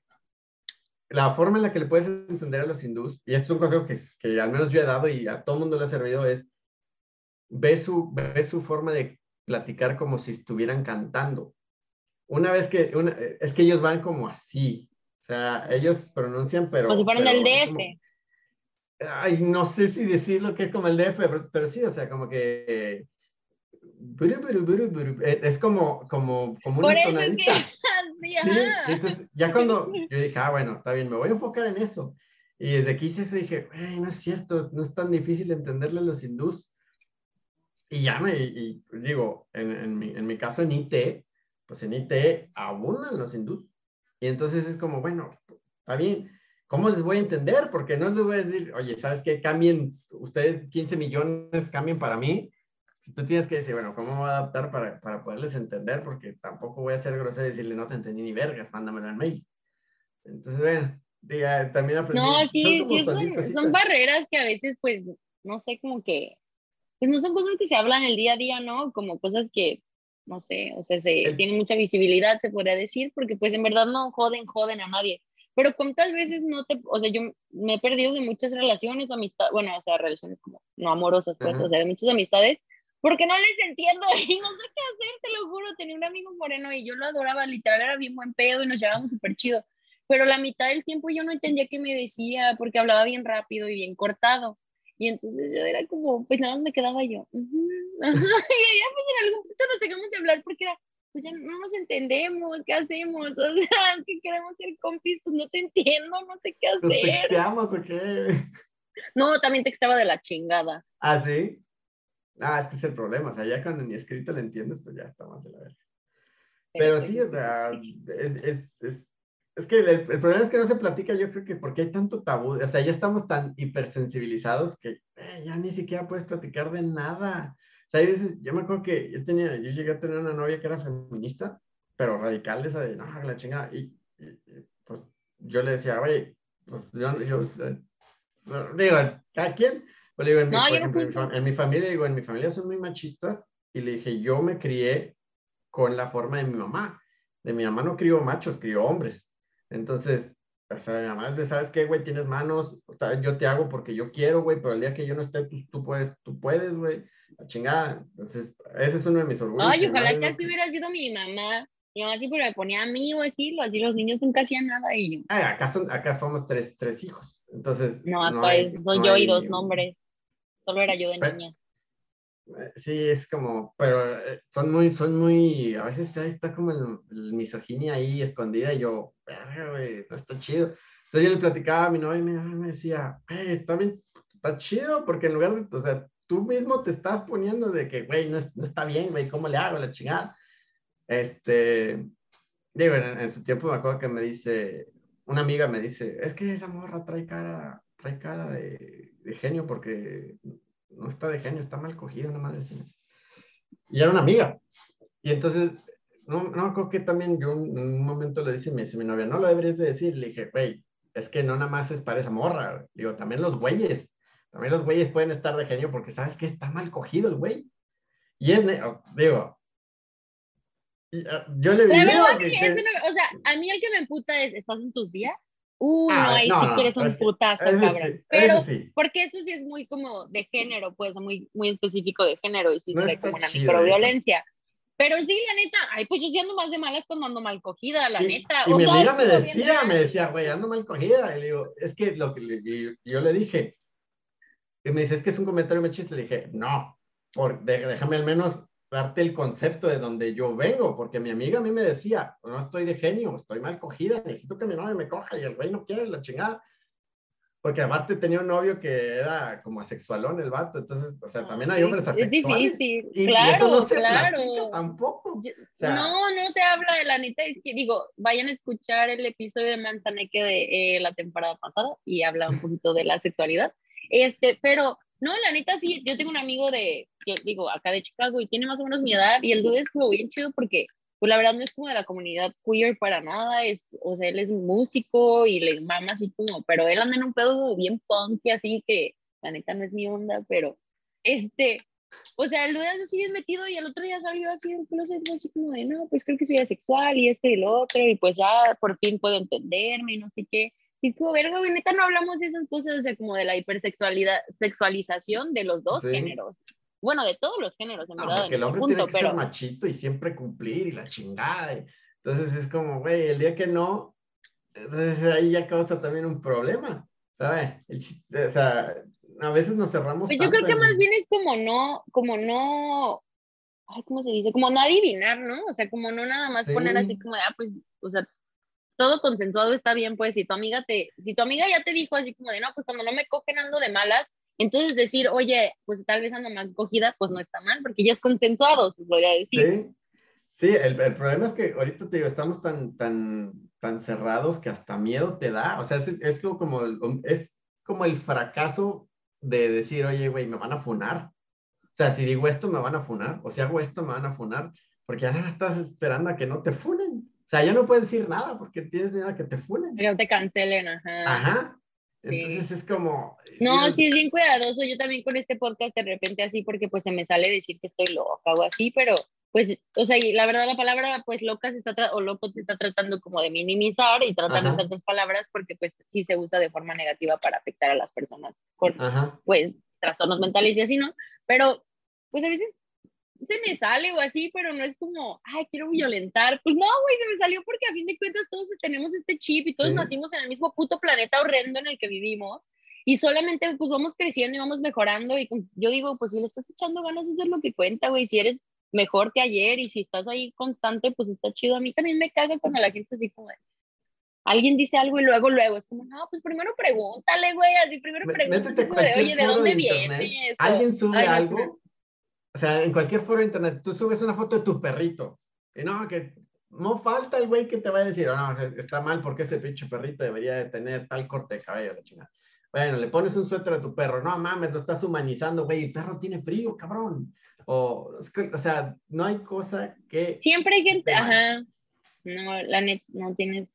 [SPEAKER 2] la forma en la que le puedes entender a los hindús, y esto es un consejo que, que al menos yo he dado y a todo mundo le ha servido, es ve su, ve su forma de platicar como si estuvieran cantando. Una vez que, una, es que ellos van como así, o sea, ellos pronuncian,
[SPEAKER 1] Como si
[SPEAKER 2] pero,
[SPEAKER 1] fueran del
[SPEAKER 2] pero es como,
[SPEAKER 1] D F.
[SPEAKER 2] ay, no sé si decirlo que es como el D F, pero, pero sí, o sea, como que, buru, buru, buru, buru, es como, como, como
[SPEAKER 1] Por
[SPEAKER 2] una
[SPEAKER 1] eso es que,
[SPEAKER 2] tonadita.
[SPEAKER 1] sí,
[SPEAKER 2] Sí, y
[SPEAKER 1] ajá.
[SPEAKER 2] entonces ya cuando yo dije, ah, bueno, está bien, me voy a enfocar en eso. Y desde que hice eso dije, "Ey, no es cierto, no es tan difícil entenderle a los hindús". Y ya me, y, pues digo, en, en, mi, en mi caso en I T, pues en I T abundan los hindús. Y entonces es como, bueno, está bien, ¿cómo les voy a entender? Porque no les voy a decir, oye, ¿sabes qué? Cambien, ustedes quince millones, cambien para mí. Si tú tienes que decir, bueno, ¿cómo me voy a adaptar para, para poderles entender? Porque tampoco voy a ser grosero y decirle, no te entendí ni vergas, mándamelo en mail. Entonces, bueno, diga, también aprendí,
[SPEAKER 1] No,
[SPEAKER 2] son
[SPEAKER 1] sí,
[SPEAKER 2] como
[SPEAKER 1] sí,
[SPEAKER 2] cualquier
[SPEAKER 1] son, son
[SPEAKER 2] cositas.
[SPEAKER 1] barreras que a veces, pues, no sé, como que, pues no son cosas que se hablan el día a día, ¿no? Como cosas que, no sé, o sea, se
[SPEAKER 2] El,
[SPEAKER 1] tienen mucha visibilidad, se podría decir, porque pues en verdad no joden, joden a nadie. Pero con tal veces no te, o sea, yo me he perdido de muchas relaciones, amistades, bueno, o sea, relaciones como no amorosas, pues, o
[SPEAKER 2] ajá,
[SPEAKER 1] sea, de muchas amistades, porque no les entiendo y no sé qué hacer, te lo juro. Tenía un amigo moreno y yo lo adoraba, literal, era bien buen pedo y nos llevábamos súper chido, pero la mitad del tiempo yo no entendía qué me decía porque hablaba bien rápido y bien cortado. Y entonces yo era como, pues nada más me quedaba yo. "Ujú, ajá". Y ya pues en algún punto nos dejamos de hablar porque era, pues ya no nos entendemos, ¿qué hacemos? O sea, que queremos ser compis, pues no te entiendo, no sé qué
[SPEAKER 2] ¿nos
[SPEAKER 1] hacer.
[SPEAKER 2] texteamos o qué?
[SPEAKER 1] No, también te estaba de la chingada.
[SPEAKER 2] Ah, sí. Ah, es que es el problema, o sea, ya cuando ni escrito le entiendes, pues ya está más de la verga.
[SPEAKER 1] Pero
[SPEAKER 2] Pero
[SPEAKER 1] sí,
[SPEAKER 2] sí,
[SPEAKER 1] sí,
[SPEAKER 2] o
[SPEAKER 1] sí, sí,
[SPEAKER 2] sea,
[SPEAKER 1] sí.
[SPEAKER 2] es, es, es, es que el, el problema es que no se platica, yo creo que porque hay tanto tabú, o sea, ya estamos tan hipersensibilizados que eh, ya ni siquiera puedes platicar de nada. O sea, hay veces, yo me acuerdo que yo tenía, yo llegué a tener una novia que era feminista, pero radical de esa de, no, la chingada, y, y, y, pues yo le decía, oye, pues yo, yo eh, digo, ¿a quién? Pues le digo, en mi,
[SPEAKER 1] No,
[SPEAKER 2] por
[SPEAKER 1] yo no
[SPEAKER 2] ejemplo, en mi,
[SPEAKER 1] juzgo.
[SPEAKER 2] fam- en mi familia, digo, en mi familia son muy machistas, y le dije, yo me crié con la forma de mi mamá. De mi mamá no crió machos, crió hombres. Entonces, o sea, mi mamá es de, ¿sabes qué, güey? Tienes manos, o sea, yo te hago porque yo quiero, güey, pero el día que yo no esté, tú, tú puedes, tú puedes, güey, la chingada. Entonces, ese es uno de mis orgullos,
[SPEAKER 1] Ay,
[SPEAKER 2] que mi
[SPEAKER 1] ojalá
[SPEAKER 2] madre
[SPEAKER 1] que
[SPEAKER 2] no...
[SPEAKER 1] así hubiera sido mi mamá. Mi mamá siempre me ponía a mí o así, así los niños nunca hacían nada y yo.
[SPEAKER 2] Ay, acá, son, acá somos tres, tres hijos. Entonces,
[SPEAKER 1] No,
[SPEAKER 2] no
[SPEAKER 1] acá es,
[SPEAKER 2] hay,
[SPEAKER 1] soy
[SPEAKER 2] no
[SPEAKER 1] yo y
[SPEAKER 2] hay...
[SPEAKER 1] dos nombres. Solo era yo de
[SPEAKER 2] Pero,
[SPEAKER 1] niña.
[SPEAKER 2] sí, es como, pero eh, son muy, son muy, a veces está, está como el, el misoginia ahí escondida y yo, verga, güey, no está chido. Entonces yo le platicaba a mi novia y mi novia me decía, hey, está bien, está chido, porque en lugar de, o sea, tú mismo te estás poniendo de que, güey, no, es- no está bien, güey, ¿cómo le hago la chingada? Este, digo, en, en su tiempo me acuerdo que me dice, una amiga me dice, es que esa morra trae cara, trae cara de, de genio porque no está de genio, está mal cogida, una madre así. Y era una amiga. Y entonces, no, no creo que también yo en un momento le dije, me dice mi novia, no lo deberías de decir. Le dije, güey, es que no nada más es para esa morra. Güey. Digo, también los güeyes. También los güeyes pueden estar de genio porque sabes que está mal cogido el güey. Y es, digo, yo le he
[SPEAKER 1] La
[SPEAKER 2] vivido
[SPEAKER 1] verdad, a mí,
[SPEAKER 2] que,
[SPEAKER 1] eso
[SPEAKER 2] que...
[SPEAKER 1] no- o sea, a mí el que me emputa es, ¿estás en tus días? Uy, no,
[SPEAKER 2] Ah,
[SPEAKER 1] ahí
[SPEAKER 2] no,
[SPEAKER 1] sí
[SPEAKER 2] no,
[SPEAKER 1] quieres un
[SPEAKER 2] es que,
[SPEAKER 1] putazo,
[SPEAKER 2] ese
[SPEAKER 1] cabrón.
[SPEAKER 2] sí, ese
[SPEAKER 1] Pero,
[SPEAKER 2] sí,
[SPEAKER 1] porque eso sí es muy como de género, pues, muy, muy específico de género y sí
[SPEAKER 2] no
[SPEAKER 1] se ve
[SPEAKER 2] está
[SPEAKER 1] como una
[SPEAKER 2] chido eso.
[SPEAKER 1] microviolencia. Pero sí, la neta, ay, pues yo sí ando más de malas cuando ando mal cogida, la
[SPEAKER 2] Y,
[SPEAKER 1] neta.
[SPEAKER 2] y
[SPEAKER 1] O
[SPEAKER 2] mi
[SPEAKER 1] sea,
[SPEAKER 2] amiga me
[SPEAKER 1] estuvo bien
[SPEAKER 2] decía, me
[SPEAKER 1] real.
[SPEAKER 2] decía, güey, ando mal cogida. Y le digo, es que lo que le- y yo le dije, y me dice, es que es un comentario machista. Le dije, no, por, de- déjame al menos darte el concepto de donde yo vengo, porque mi amiga a mí me decía, no estoy de genio, estoy mal cogida, necesito que mi novia me coja y el güey no quiere la chingada. Porque aparte tenía un novio que era como asexualón el vato, entonces, o sea, también hay
[SPEAKER 1] Ay,
[SPEAKER 2] hombres
[SPEAKER 1] es
[SPEAKER 2] asexuales
[SPEAKER 1] difícil,
[SPEAKER 2] y, y eso no
[SPEAKER 1] claro,
[SPEAKER 2] se platica
[SPEAKER 1] claro.
[SPEAKER 2] tampoco. O
[SPEAKER 1] Yo-
[SPEAKER 2] sea,
[SPEAKER 1] no, no se habla de la neta, es que digo, vayan a escuchar el episodio de Manzaneque de eh, la temporada pasada y habla un poquito de la sexualidad. Este, pero no, la neta sí, yo tengo un amigo de, que digo, acá de Chicago y tiene más o menos mi edad y el dude es como bien chido porque, pues la verdad no es como de la comunidad queer para nada, es, o sea, él es músico y le mama así como, pero él anda en un pedo bien punky así que la neta no es mi onda, pero este, o sea, el dude anda así bien metido y el otro día salió así del closet, así como de, no, pues creo que soy asexual y esto y lo otro, y pues ya por fin puedo entenderme y no sé qué. Y es como, verga, güey, neta, no hablamos de esas cosas, o sea, como de la hipersexualidad, sexualización de los dos
[SPEAKER 2] sí.
[SPEAKER 1] géneros. Bueno, de todos los géneros, en
[SPEAKER 2] No,
[SPEAKER 1] verdad,
[SPEAKER 2] porque
[SPEAKER 1] en
[SPEAKER 2] el
[SPEAKER 1] ese
[SPEAKER 2] hombre tiene
[SPEAKER 1] punto,
[SPEAKER 2] que ser
[SPEAKER 1] pero
[SPEAKER 2] machito y siempre cumplir y la chingada. Y, entonces es como, güey, el día que no, entonces ahí ya causa también un problema, ¿sabes? El chiste, o sea, a veces nos cerramos
[SPEAKER 1] pues yo creo
[SPEAKER 2] tanto
[SPEAKER 1] que más
[SPEAKER 2] en...
[SPEAKER 1] bien es como no, como no, ay, ¿cómo se dice? Como no adivinar, ¿no? O sea, como no nada más poner así
[SPEAKER 2] Sí,
[SPEAKER 1] como de, ah, pues, o sea, todo consensuado está bien, pues si tu amiga te, si tu amiga ya te dijo así como de, no, pues cuando no me cogen ando de malas, entonces decir, oye, pues tal vez ando mal cogida, pues no está mal, porque ya es consensuado, se podría decir.
[SPEAKER 2] sí. Sí, el, el problema es que ahorita te digo, estamos tan, tan, tan cerrados que hasta miedo te da. O sea, es, es lo como el, es como el fracaso de decir, oye, güey, me van a funar. O sea, si digo esto, me van a funar. O si hago esto, me van a funar. Porque ya no estás esperando a que no te funen. O sea, ya no puedes decir nada porque tienes miedo a que te
[SPEAKER 1] Que
[SPEAKER 2] funen.
[SPEAKER 1] no te cancelen, ajá,
[SPEAKER 2] Ajá.
[SPEAKER 1] sí.
[SPEAKER 2] Entonces es como,
[SPEAKER 1] No,
[SPEAKER 2] dices,
[SPEAKER 1] sí es bien cuidadoso. Yo también con este podcast de repente así, porque pues se me sale decir que estoy loca o así, pero pues, o sea, y la verdad la palabra pues loca se está, tra- o loco se está tratando como de minimizar y tratan
[SPEAKER 2] ajá,
[SPEAKER 1] esas dos palabras porque pues sí se usa de forma negativa para afectar a las personas con
[SPEAKER 2] ajá.
[SPEAKER 1] pues trastornos mentales y así, ¿no? Pero pues a veces se me sale o así, pero no es como, ay, quiero violentar. Pues no, güey, se me salió porque a fin de cuentas todos tenemos este chip y todos
[SPEAKER 2] Sí,
[SPEAKER 1] nacimos en el mismo puto planeta horrendo en el que vivimos y solamente pues vamos creciendo y vamos mejorando y yo digo, pues si le estás echando ganas, eso es lo que cuenta, güey, si eres mejor que ayer y si estás ahí constante, pues está chido. A mí también me caga cuando la gente así como, de, alguien dice algo y luego, luego, es como, no, pues primero pregúntale, güey, así primero pregunta
[SPEAKER 2] métete
[SPEAKER 1] así
[SPEAKER 2] a
[SPEAKER 1] como de,
[SPEAKER 2] cualquier
[SPEAKER 1] oye, ¿de
[SPEAKER 2] foro de
[SPEAKER 1] dónde
[SPEAKER 2] internet,
[SPEAKER 1] vienes? O,
[SPEAKER 2] alguien sube
[SPEAKER 1] ay, no es una...
[SPEAKER 2] algo. O sea, en cualquier foro de internet, tú subes una foto de tu perrito. Y no, que no falta el güey que te va a decir, oh, no, está mal porque ese pinche perrito debería de tener tal corte de cabello, la chingada. Bueno, le pones un suéter a tu perro, no mames, lo estás humanizando, güey, el perro tiene frío, cabrón. O, es que, o sea, no hay cosa que
[SPEAKER 1] Siempre hay gente,
[SPEAKER 2] esté mal.
[SPEAKER 1] ajá, no, la net, no tienes,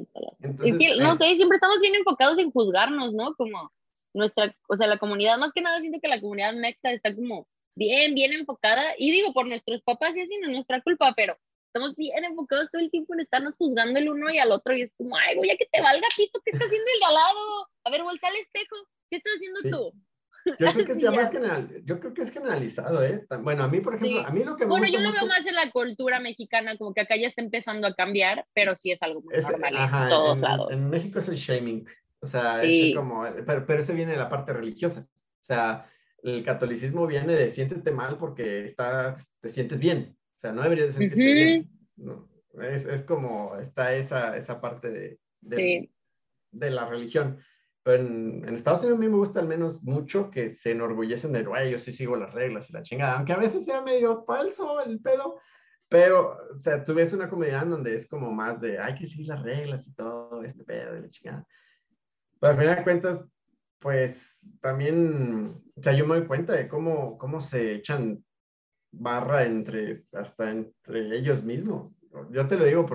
[SPEAKER 1] es
[SPEAKER 2] Entonces,
[SPEAKER 1] que, no
[SPEAKER 2] es,
[SPEAKER 1] sé, siempre estamos bien enfocados en juzgarnos, ¿no? Como nuestra, o sea, la comunidad, más que nada siento que la comunidad mexa está como bien, bien enfocada, y digo por nuestros papás y así, no es nuestra culpa, pero estamos bien enfocados todo el tiempo en estarnos juzgando el uno y al otro, y es como, ay, voy a que te valga pito, ¿qué está haciendo el de al lado? A ver, vuelta al espejo, ¿qué estás haciendo
[SPEAKER 2] sí,
[SPEAKER 1] tú?
[SPEAKER 2] yo creo que es
[SPEAKER 1] Así
[SPEAKER 2] ya más
[SPEAKER 1] ya.
[SPEAKER 2] general, yo creo que es generalizado, ¿eh? Bueno, a mí, por ejemplo, a
[SPEAKER 1] Sí.
[SPEAKER 2] mí lo que me
[SPEAKER 1] Bueno,
[SPEAKER 2] gusta
[SPEAKER 1] yo lo veo
[SPEAKER 2] mucho
[SPEAKER 1] más en la cultura mexicana, como que acá ya está empezando a cambiar, pero sí es algo muy
[SPEAKER 2] es,
[SPEAKER 1] normal en
[SPEAKER 2] ajá,
[SPEAKER 1] todos
[SPEAKER 2] en, en,
[SPEAKER 1] lados.
[SPEAKER 2] en México es el shaming, o sea, es
[SPEAKER 1] Sí.
[SPEAKER 2] como, pero, pero eso viene de la parte religiosa, o sea, el catolicismo viene de siéntete mal porque estás, te sientes bien, o sea, no deberías de sentirte
[SPEAKER 1] Ujú.
[SPEAKER 2] bien, ¿no? Es, es como, está esa, esa parte de, del,
[SPEAKER 1] Sí.
[SPEAKER 2] de la religión. Pero en, en, Estados Unidos a mí me gusta al menos mucho que se enorgullecen de, güey, yo sí sigo las reglas y la chingada, aunque a veces sea medio falso el pedo, pero, o sea, tú ves una comedia en donde es como más de, hay que seguir las reglas y todo, este pedo de la chingada. Pero al final de cuentas, pues también, o sea, yo me doy cuenta de cómo, cómo se echan barra entre, hasta entre ellos mismos. Yo te lo digo porque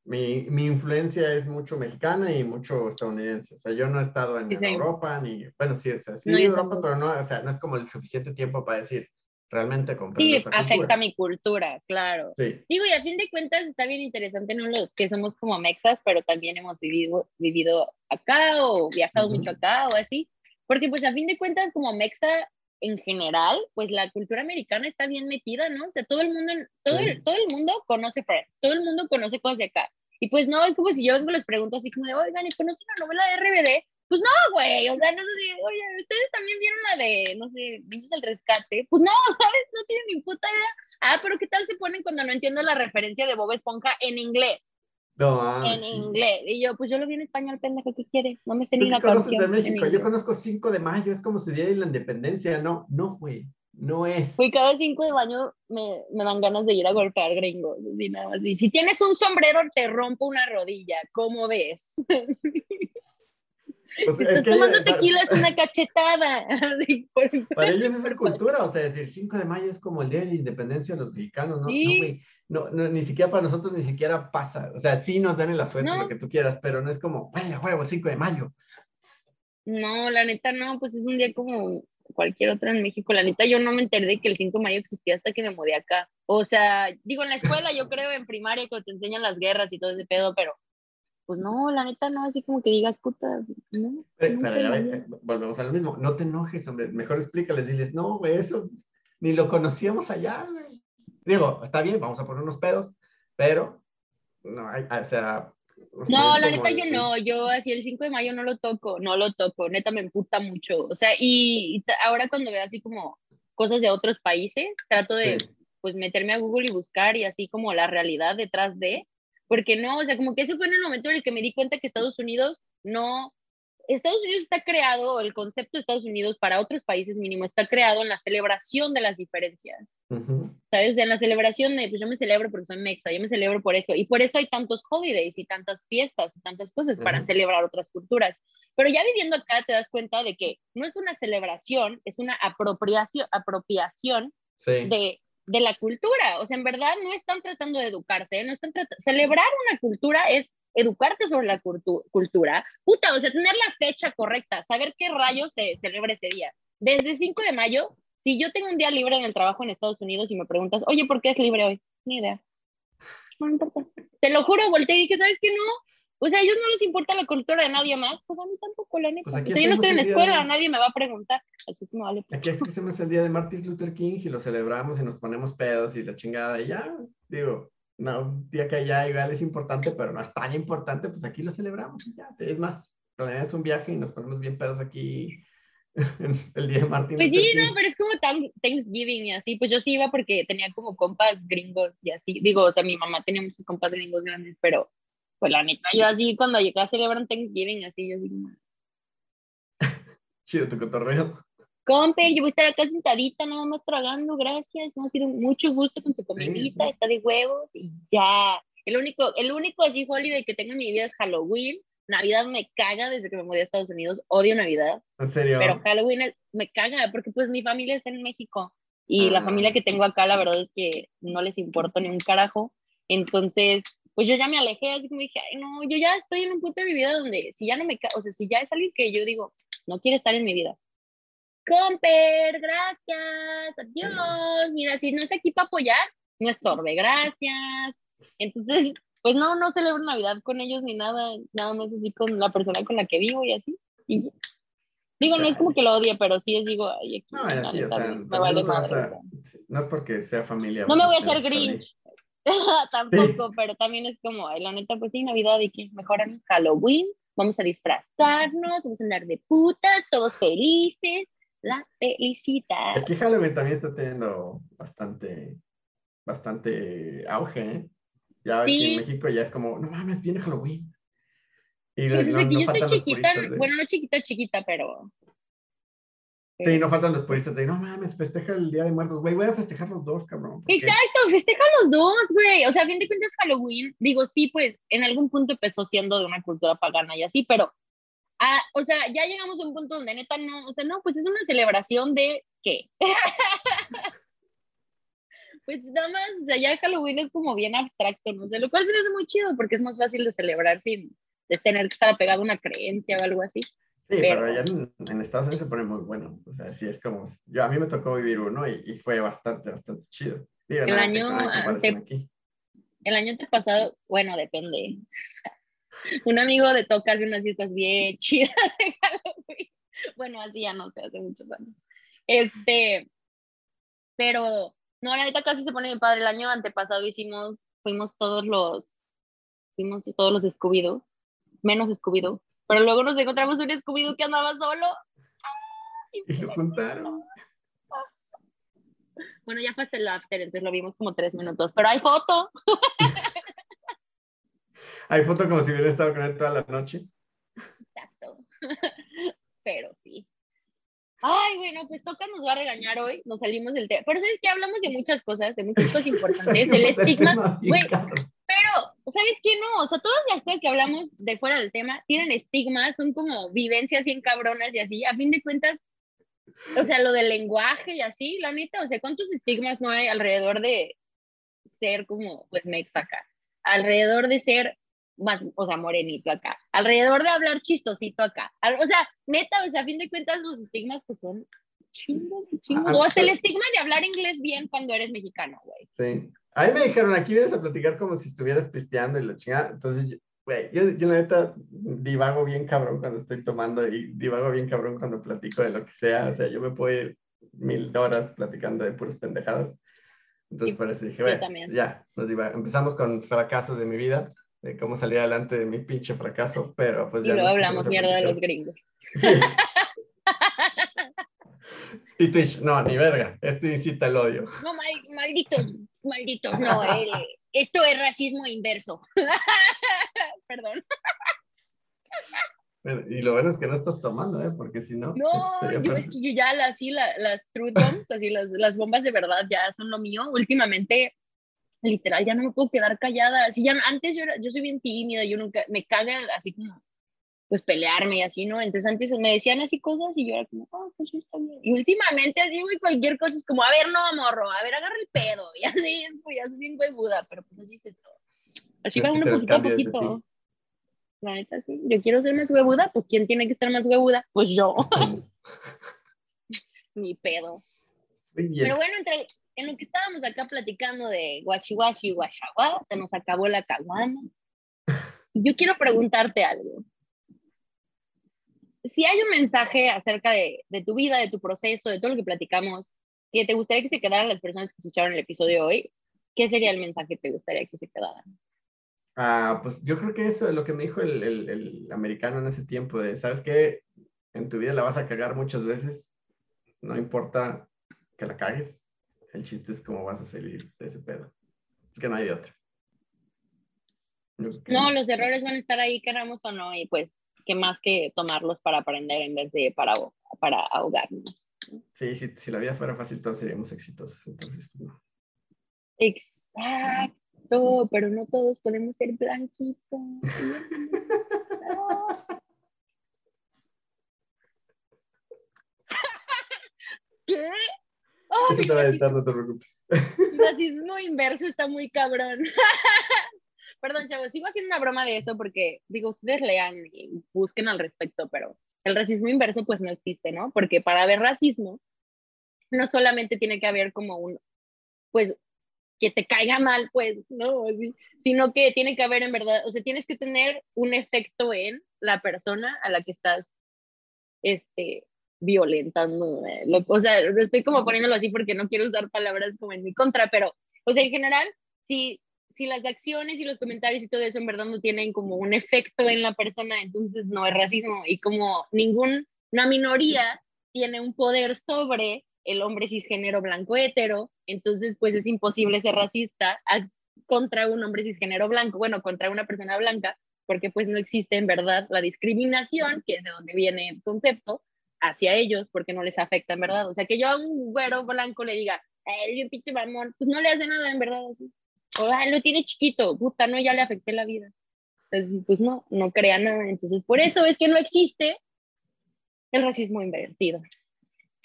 [SPEAKER 2] mi, mi influencia es mucho mexicana y mucho estadounidense. O sea, yo no he estado en,
[SPEAKER 1] Sí,
[SPEAKER 2] en
[SPEAKER 1] sí.
[SPEAKER 2] Europa, ni, bueno, sí, o sea, sí
[SPEAKER 1] No,
[SPEAKER 2] en
[SPEAKER 1] yo
[SPEAKER 2] Europa,
[SPEAKER 1] tampoco.
[SPEAKER 2] pero no, o sea, no es como el suficiente tiempo para decir, realmente comprendo
[SPEAKER 1] Sí,
[SPEAKER 2] esta
[SPEAKER 1] afecta
[SPEAKER 2] cultura.
[SPEAKER 1] mi cultura, claro.
[SPEAKER 2] Sí,
[SPEAKER 1] Digo, y a fin de cuentas está bien interesante, ¿no? Los que somos como mexas, pero también hemos vivido, vivido acá o viajado mucho
[SPEAKER 2] ujú,
[SPEAKER 1] acá o así. Porque pues a fin de cuentas como mexa en general, pues la cultura americana está bien metida, ¿no? O sea, todo el mundo, todo el,
[SPEAKER 2] sí.
[SPEAKER 1] todo el mundo conoce Friends, todo el mundo conoce cosas de acá. Y pues no, es como si yo les pregunto así como de, oigan, ¿y conocen la novela de R B D? Pues no, güey, o sea, no sé si, oye, ¿ustedes también vieron la de, no sé, Niños del Rescate? Pues no, ¿sabes? No tienen ni puta idea. Ah, pero ¿qué tal se ponen cuando no entiendo la referencia de Bob Esponja en inglés?
[SPEAKER 2] No, ah,
[SPEAKER 1] En
[SPEAKER 2] sí.
[SPEAKER 1] inglés. Y yo, pues yo lo vi en español, pendejo, ¿qué quieres? No me sé
[SPEAKER 2] ¿Tú
[SPEAKER 1] ni
[SPEAKER 2] qué
[SPEAKER 1] la
[SPEAKER 2] conoces de
[SPEAKER 1] canción en
[SPEAKER 2] México? Yo
[SPEAKER 1] inglés.
[SPEAKER 2] conozco cinco de mayo, es como su día de la independencia. No, no, güey, no es.
[SPEAKER 1] Fui cada cinco de mayo, me, me dan ganas de ir a golpear gringos, así nada más. Y si tienes un sombrero, te rompo una rodilla, ¿cómo ves?
[SPEAKER 2] Pues
[SPEAKER 1] Si
[SPEAKER 2] es
[SPEAKER 1] estás
[SPEAKER 2] que
[SPEAKER 1] tomando
[SPEAKER 2] ella- pa-
[SPEAKER 1] tequila, es una cachetada. Así, por,
[SPEAKER 2] para ellos esa es
[SPEAKER 1] por fácil.
[SPEAKER 2] cultura, o sea, decir cinco de mayo es como el día de la independencia de los mexicanos, no, no,
[SPEAKER 1] Sí,
[SPEAKER 2] güey, no, no, ni siquiera para nosotros ni siquiera pasa, o sea, sí nos dan el asueto, lo
[SPEAKER 1] no,
[SPEAKER 2] que tú quieras, pero no es como, güey, a huevo, el cinco de mayo.
[SPEAKER 1] no, la neta no, pues es un día como cualquier otro en México. La neta yo no me enteré de que el cinco de mayo existía hasta que me mudé acá. O sea, digo, en la escuela yo creo en primaria que te enseñan las guerras y todo ese pedo, pero pues no, la neta no, así como que digas, puta, no,
[SPEAKER 2] Pero,
[SPEAKER 1] nunca
[SPEAKER 2] pero
[SPEAKER 1] en
[SPEAKER 2] ya
[SPEAKER 1] la
[SPEAKER 2] ve,
[SPEAKER 1] vida.
[SPEAKER 2] eh, volvemos a lo mismo, no te enojes, hombre, mejor explícales, diles, no, güey, eso ni lo conocíamos allá, güey. Digo, está bien, vamos a poner unos pedos, pero, no, hay, o sea, no sé,
[SPEAKER 1] No,
[SPEAKER 2] es
[SPEAKER 1] la
[SPEAKER 2] como
[SPEAKER 1] neta yo
[SPEAKER 2] el,
[SPEAKER 1] no, yo así el cinco de mayo no lo toco, no lo toco, neta me emputa mucho. O sea, y, y t- ahora cuando veo así como cosas de otros países, trato
[SPEAKER 2] sí,
[SPEAKER 1] de pues meterme a Google y buscar y así como la realidad detrás de, porque no, o sea, como que ese fue en el momento en el que me di cuenta que Estados Unidos no, Estados Unidos está creado, el concepto de Estados Unidos para otros países mínimo está creado en la celebración de las diferencias.
[SPEAKER 2] ujú,
[SPEAKER 1] ¿Sabes? O sea, en la celebración de, pues yo me celebro porque soy mexa, yo me celebro por esto. Y por eso hay tantos holidays y tantas fiestas y tantas cosas para
[SPEAKER 2] ujú,
[SPEAKER 1] celebrar otras culturas. Pero ya viviendo acá te das cuenta de que no es una celebración, es una apropiación, apropiación
[SPEAKER 2] sí,
[SPEAKER 1] de, de la cultura. O sea, en verdad no están tratando de educarse, ¿eh? No están tratando... Celebrar una cultura es educarte sobre la cultu cultura. Puta, o sea, tener la fecha correcta, saber qué rayos se celebra ese día. Desde cinco de mayo si yo tengo un día libre en el trabajo en Estados Unidos y me preguntas, oye, ¿por qué es libre hoy? Ni idea. No me importa. Te lo juro, volteé y dije, ¿sabes qué no? O sea, a ellos no les importa la cultura de nadie más. Pues a mí tampoco, la
[SPEAKER 2] pues
[SPEAKER 1] neta. O
[SPEAKER 2] aquí
[SPEAKER 1] sea, yo no estoy
[SPEAKER 2] hacemos
[SPEAKER 1] en
[SPEAKER 2] el
[SPEAKER 1] la
[SPEAKER 2] día
[SPEAKER 1] escuela,
[SPEAKER 2] de,
[SPEAKER 1] nadie me va a preguntar. Así que me vale.
[SPEAKER 2] aquí es que hacemos el día de Martin Luther King y lo celebramos y nos ponemos pedos y la chingada y ya, digo, no, un día que allá igual es importante, pero no es tan importante, pues aquí lo celebramos y ya. Es más, planeamos un viaje y nos ponemos bien pedos aquí el día de Martin
[SPEAKER 1] Pues sí,
[SPEAKER 2] Luther
[SPEAKER 1] no,
[SPEAKER 2] King.
[SPEAKER 1] pero es como tan Thanksgiving y así. Pues yo sí iba porque tenía como compas gringos y así. Digo, o sea, mi mamá tenía muchos compas gringos grandes, pero pues la neta, yo así cuando llegué a celebrar Thanksgiving, así, yo así como,
[SPEAKER 2] Chido tu cotorreo.
[SPEAKER 1] Comper, yo voy a estar acá sentadita, nada más tragando, gracias. Me ha sido mucho gusto con tu
[SPEAKER 2] Sí,
[SPEAKER 1] comidita,
[SPEAKER 2] sí.
[SPEAKER 1] está de huevos y ya. El único, el único así holiday que tengo en mi vida es Halloween. Navidad me caga desde que me mudé a Estados Unidos, odio Navidad,
[SPEAKER 2] ¿En
[SPEAKER 1] pero
[SPEAKER 2] serio?
[SPEAKER 1] Halloween es- me caga porque pues mi familia está en México y la familia
[SPEAKER 2] Ah,
[SPEAKER 1] que tengo acá la verdad es que no les importa ni un carajo. Entonces, pues yo ya me alejé, así como dije, ay no, yo ya estoy en un punto de mi vida donde si ya no me, ca- o sea, si ya es alguien que yo digo, no quiere estar en mi vida. Comper, gracias,
[SPEAKER 2] sí.
[SPEAKER 1] adiós. Mira, si no es aquí para apoyar, no estorbe, gracias. Entonces, pues no, no celebro Navidad con ellos ni nada, nada más así con la persona con la que vivo y así. Y digo, no es como
[SPEAKER 2] Chale.
[SPEAKER 1] que lo odie, pero sí es digo, ay,
[SPEAKER 2] No,
[SPEAKER 1] aquí,
[SPEAKER 2] bueno,
[SPEAKER 1] la
[SPEAKER 2] sí, o
[SPEAKER 1] neta,
[SPEAKER 2] sea,
[SPEAKER 1] me, me
[SPEAKER 2] también
[SPEAKER 1] vale
[SPEAKER 2] no te vas
[SPEAKER 1] madre, o sea.
[SPEAKER 2] a, sí, no es porque sea familia,
[SPEAKER 1] No
[SPEAKER 2] pues
[SPEAKER 1] me
[SPEAKER 2] no
[SPEAKER 1] voy a
[SPEAKER 2] tienes
[SPEAKER 1] hacer
[SPEAKER 2] que estar ahí.
[SPEAKER 1] Grinch,
[SPEAKER 2] Sí,
[SPEAKER 1] tampoco, pero también es como, ay, la neta, pues sí, Navidad y que mejoran Halloween, vamos a disfrazarnos, vamos a andar de putas, todos felices, la
[SPEAKER 2] y
[SPEAKER 1] felicidad.
[SPEAKER 2] aquí Halloween también está teniendo bastante, bastante auge, ¿eh? Ya aquí en
[SPEAKER 1] Sí,
[SPEAKER 2] México ya es como, no mames, viene Halloween. Y
[SPEAKER 1] pues
[SPEAKER 2] no,
[SPEAKER 1] desde que
[SPEAKER 2] no
[SPEAKER 1] yo estoy
[SPEAKER 2] faltan los
[SPEAKER 1] chiquita,
[SPEAKER 2] puristas de,
[SPEAKER 1] bueno, no chiquita, chiquita, pero,
[SPEAKER 2] sí,
[SPEAKER 1] pero
[SPEAKER 2] no faltan los
[SPEAKER 1] pues,
[SPEAKER 2] puristas de, no mames, festeja el Día de Muertos, güey, voy a festejar los dos, cabrón, porque,
[SPEAKER 1] exacto, festeja los dos, güey. O sea, a fin de cuentas, Halloween, digo, sí, pues en algún punto empezó siendo de una cultura pagana y así, pero, ah, o sea, ya llegamos a un punto donde neta no, o sea, no, pues es una celebración de qué. Pues nada más, o sea, ya Halloween es como bien abstracto, no sé, lo cual se me hace muy chido porque es más fácil de celebrar sin de tener que estar apegado a una creencia o algo así.
[SPEAKER 2] Sí, pero allá
[SPEAKER 1] Pero
[SPEAKER 2] en, en Estados Unidos se pone muy bueno. O sea, sí es como, yo a mí me tocó vivir uno y, y fue bastante, bastante chido. Digo,
[SPEAKER 1] el
[SPEAKER 2] nada, que
[SPEAKER 1] año
[SPEAKER 2] nada en comparación
[SPEAKER 1] ante,
[SPEAKER 2] aquí.
[SPEAKER 1] el año antepasado, bueno, depende. Un amigo de Toca hace unas fiestas bien chidas de Halloween. Bueno, así ya no sé, hace muchos años. Este, pero no, la neta casi se pone bien padre. El año antepasado hicimos, fuimos todos los, fuimos todos los de Scooby-Doo, menos Scooby-Doo. Pero luego nos encontramos un Scooby-Doo que andaba solo. ¡Ay!
[SPEAKER 2] Y lo juntaron.
[SPEAKER 1] Bueno, ya fue hasta el after, entonces lo vimos como tres minutos. Pero hay foto.
[SPEAKER 2] Hay foto como si hubiera estado con él toda la noche.
[SPEAKER 1] Exacto. Pero sí. Ay, bueno, pues Toca nos va a regañar hoy, nos salimos del tema. Pero sabes que hablamos de muchas cosas, de muchas cosas importantes, del
[SPEAKER 2] Salimos del
[SPEAKER 1] estigma,
[SPEAKER 2] tema bien
[SPEAKER 1] güey,
[SPEAKER 2] cabrón.
[SPEAKER 1] pero ¿sabes qué? No, o sea, todas las cosas que hablamos de fuera del tema tienen estigmas, son como vivencias bien cabronas y así. A fin de cuentas, o sea, lo del lenguaje y así, la neta, o sea, ¿cuántos estigmas no hay alrededor de ser como, pues, mex acá? Alrededor de ser más, o sea, morenito acá, alrededor de hablar chistosito acá, Al, o sea, neta, o sea, a fin de cuentas los estigmas pues son chingos y chingos, o
[SPEAKER 2] Ah,
[SPEAKER 1] hasta el estigma de hablar inglés bien cuando eres mexicano, güey.
[SPEAKER 2] sí. A mí me dijeron, aquí vienes a platicar como si estuvieras pisteando y la chingada. Entonces, yo, güey, yo, yo la neta divago bien cabrón cuando estoy tomando y divago bien cabrón cuando platico de lo que sea. O sea, yo me puedo ir mil horas platicando de puras pendejadas. Entonces,
[SPEAKER 1] Sí,
[SPEAKER 2] por eso dije,
[SPEAKER 1] yo
[SPEAKER 2] bueno,
[SPEAKER 1] también.
[SPEAKER 2] ya, nos iba. Empezamos con fracasos de mi vida, de cómo salir adelante de mi pinche fracaso, pero pues
[SPEAKER 1] Y
[SPEAKER 2] ya
[SPEAKER 1] luego
[SPEAKER 2] nos pusimos
[SPEAKER 1] hablamos
[SPEAKER 2] a
[SPEAKER 1] mierda de los
[SPEAKER 2] platicar.
[SPEAKER 1] gringos.
[SPEAKER 2] Sí. Y Twitch, no, ni verga, esto incita al odio.
[SPEAKER 1] No, mal, malditos, malditos, no, eh, esto es racismo inverso. Perdón.
[SPEAKER 2] Y lo bueno es que no estás tomando, ¿eh? Porque si no,
[SPEAKER 1] No,
[SPEAKER 2] esto estaría
[SPEAKER 1] yo es
[SPEAKER 2] perfecto.
[SPEAKER 1] que yo ya la- así la, las truth bombs, así las, las bombas de verdad ya son lo mío. Últimamente literal, ya no me puedo quedar callada. Así ya, antes yo, era, yo soy bien tímida, yo nunca, me caga así como, pues pelearme y así, ¿no? Entonces antes me decían así cosas y yo era como, oh, pues sí, está bien. Y últimamente así, güey, cualquier cosa es como, a ver, no, morro, a ver, agarra el pedo. Y así, pues ya soy bien huevuda, pero pues así es todo. Así va
[SPEAKER 2] Tienes que
[SPEAKER 1] uno
[SPEAKER 2] hacer el
[SPEAKER 1] poquito a
[SPEAKER 2] cambio desde
[SPEAKER 1] poquito.
[SPEAKER 2] ti.
[SPEAKER 1] La neta, sí. Yo quiero ser más huevuda, pues ¿quién tiene que ser más huevuda? Pues yo, ni pedo.
[SPEAKER 2] Muy
[SPEAKER 1] Pero
[SPEAKER 2] bien.
[SPEAKER 1] bueno, entre, en lo que estábamos acá platicando de guachi guachi y guachagua, se nos acabó la caguama. Yo quiero preguntarte algo. Si hay un mensaje acerca de, de, tu vida, de tu proceso, de todo lo que platicamos, que te gustaría que se quedaran las personas que escucharon el episodio de hoy, ¿qué sería el mensaje que te gustaría que se quedaran?
[SPEAKER 2] Ah, pues yo creo que eso es lo que me dijo el, el, el americano en ese tiempo, de, ¿sabes qué? En tu vida la vas a cagar muchas veces, no importa que la cagues, el chiste es cómo vas a salir de ese pedo, que no hay de otro. Yo creo que es
[SPEAKER 1] No,
[SPEAKER 2] eso.
[SPEAKER 1] los errores van a estar ahí, queramos o no, y pues, qué más que tomarlos para aprender en vez de para, para ahogarnos.
[SPEAKER 2] Sí, sí, si la vida fuera fácil, todos seríamos exitosos, entonces, pues, no.
[SPEAKER 1] Exacto, pero no todos podemos ser blanquitos. ¿Qué?
[SPEAKER 2] Eso
[SPEAKER 1] Ay,
[SPEAKER 2] te va a editar,
[SPEAKER 1] racismo,
[SPEAKER 2] no te preocupes.
[SPEAKER 1] racismo inverso está muy cabrón. Perdón, chavos, sigo haciendo una broma de eso porque, digo, ustedes lean y busquen al respecto, pero el racismo inverso pues no existe, ¿no? Porque para haber racismo, no solamente tiene que haber como un, pues, que te caiga mal, pues, no, así, sino que tiene que haber en verdad, o sea, tienes que tener un efecto en la persona a la que estás, este, violentando. Eh, lo, o sea, estoy como poniéndolo así porque no quiero usar palabras como en mi contra, pero, o sea, en general, si, si las acciones y los comentarios y todo eso en verdad no tienen como un efecto en la persona, entonces no es racismo. Y como ninguna minoría tiene un poder sobre el hombre cisgénero blanco hetero, entonces pues es imposible ser racista a, contra un hombre cisgénero blanco, bueno, contra una persona blanca, porque pues no existe en verdad la discriminación, que es de donde viene el concepto, hacia ellos, porque no les afecta en verdad. O sea, que yo a un güero blanco le diga, él es un pinche mamón, pues no le hace nada en verdad así. O, ah, lo tiene chiquito, puta, no, ya le afecté la vida. Entonces, pues no, no crea nada. Entonces, por eso es que no existe el racismo invertido.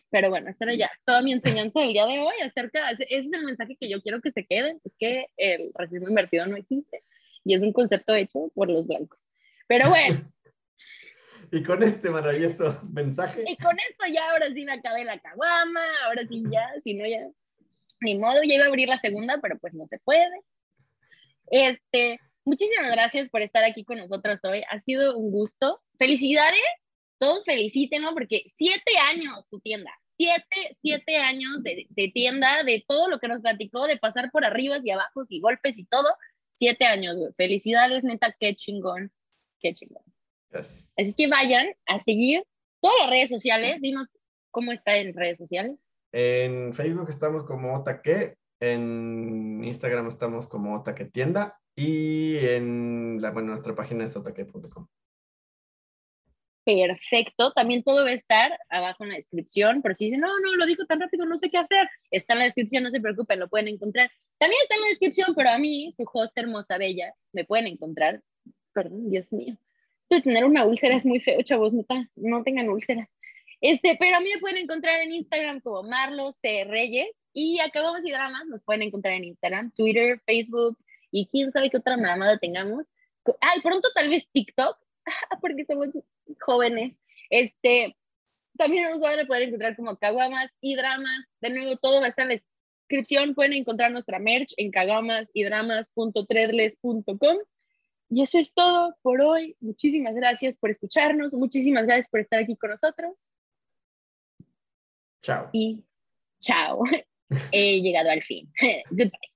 [SPEAKER 1] Pero bueno, esta era ya toda mi enseñanza del día de hoy acerca, ese es el mensaje que yo quiero que se queden, es que el racismo invertido no existe y es un concepto hecho por los blancos. Pero bueno.
[SPEAKER 2] Y con este maravilloso mensaje.
[SPEAKER 1] Y con esto ya ahora sí me acabé la caguama, ahora sí ya, si no ya, ni modo, ya iba a abrir la segunda, pero pues no se puede. Este, muchísimas gracias por estar aquí con nosotros hoy, ha sido un gusto. Felicidades, todos felicítenlo porque siete años tu tienda, siete, siete años de, de tienda, de todo lo que nos platicó, de pasar por arriba y abajo y golpes y todo, siete años, güey. Felicidades, neta, qué chingón, qué chingón.
[SPEAKER 2] Yes.
[SPEAKER 1] Así que vayan a seguir todas las redes sociales. Dinos cómo está en redes sociales.
[SPEAKER 2] En Facebook estamos como Otaque, en Instagram estamos como Otaque Tienda y en la, bueno, nuestra página es otaque punto com.
[SPEAKER 1] Perfecto. También todo va a estar abajo en la descripción. Por si dicen, no, no, lo dijo tan rápido, no sé qué hacer. Está en la descripción, no se preocupen, lo pueden encontrar. También está en la descripción, pero a mí, su host hermosa, bella, me pueden encontrar. Perdón, Dios mío. Esto de tener una úlcera es muy feo, chavos, neta, no tengan úlceras. Este, pero a mí me pueden encontrar en Instagram como Marlo C. Reyes y a Caguamas y Dramas nos pueden encontrar en Instagram, Twitter, Facebook y quién sabe qué otra mamada tengamos. Ay, pronto tal vez TikTok, porque somos jóvenes. Este, también nos van a poder encontrar como Caguamas y Dramas. De nuevo, todo va a estar en la descripción. Pueden encontrar nuestra merch en caguamasdramas punto threadless punto com. Y eso es todo por hoy. Muchísimas gracias por escucharnos. Muchísimas gracias por estar aquí con nosotros.
[SPEAKER 2] Chao.
[SPEAKER 1] Y chao. He llegado al fin. Goodbye.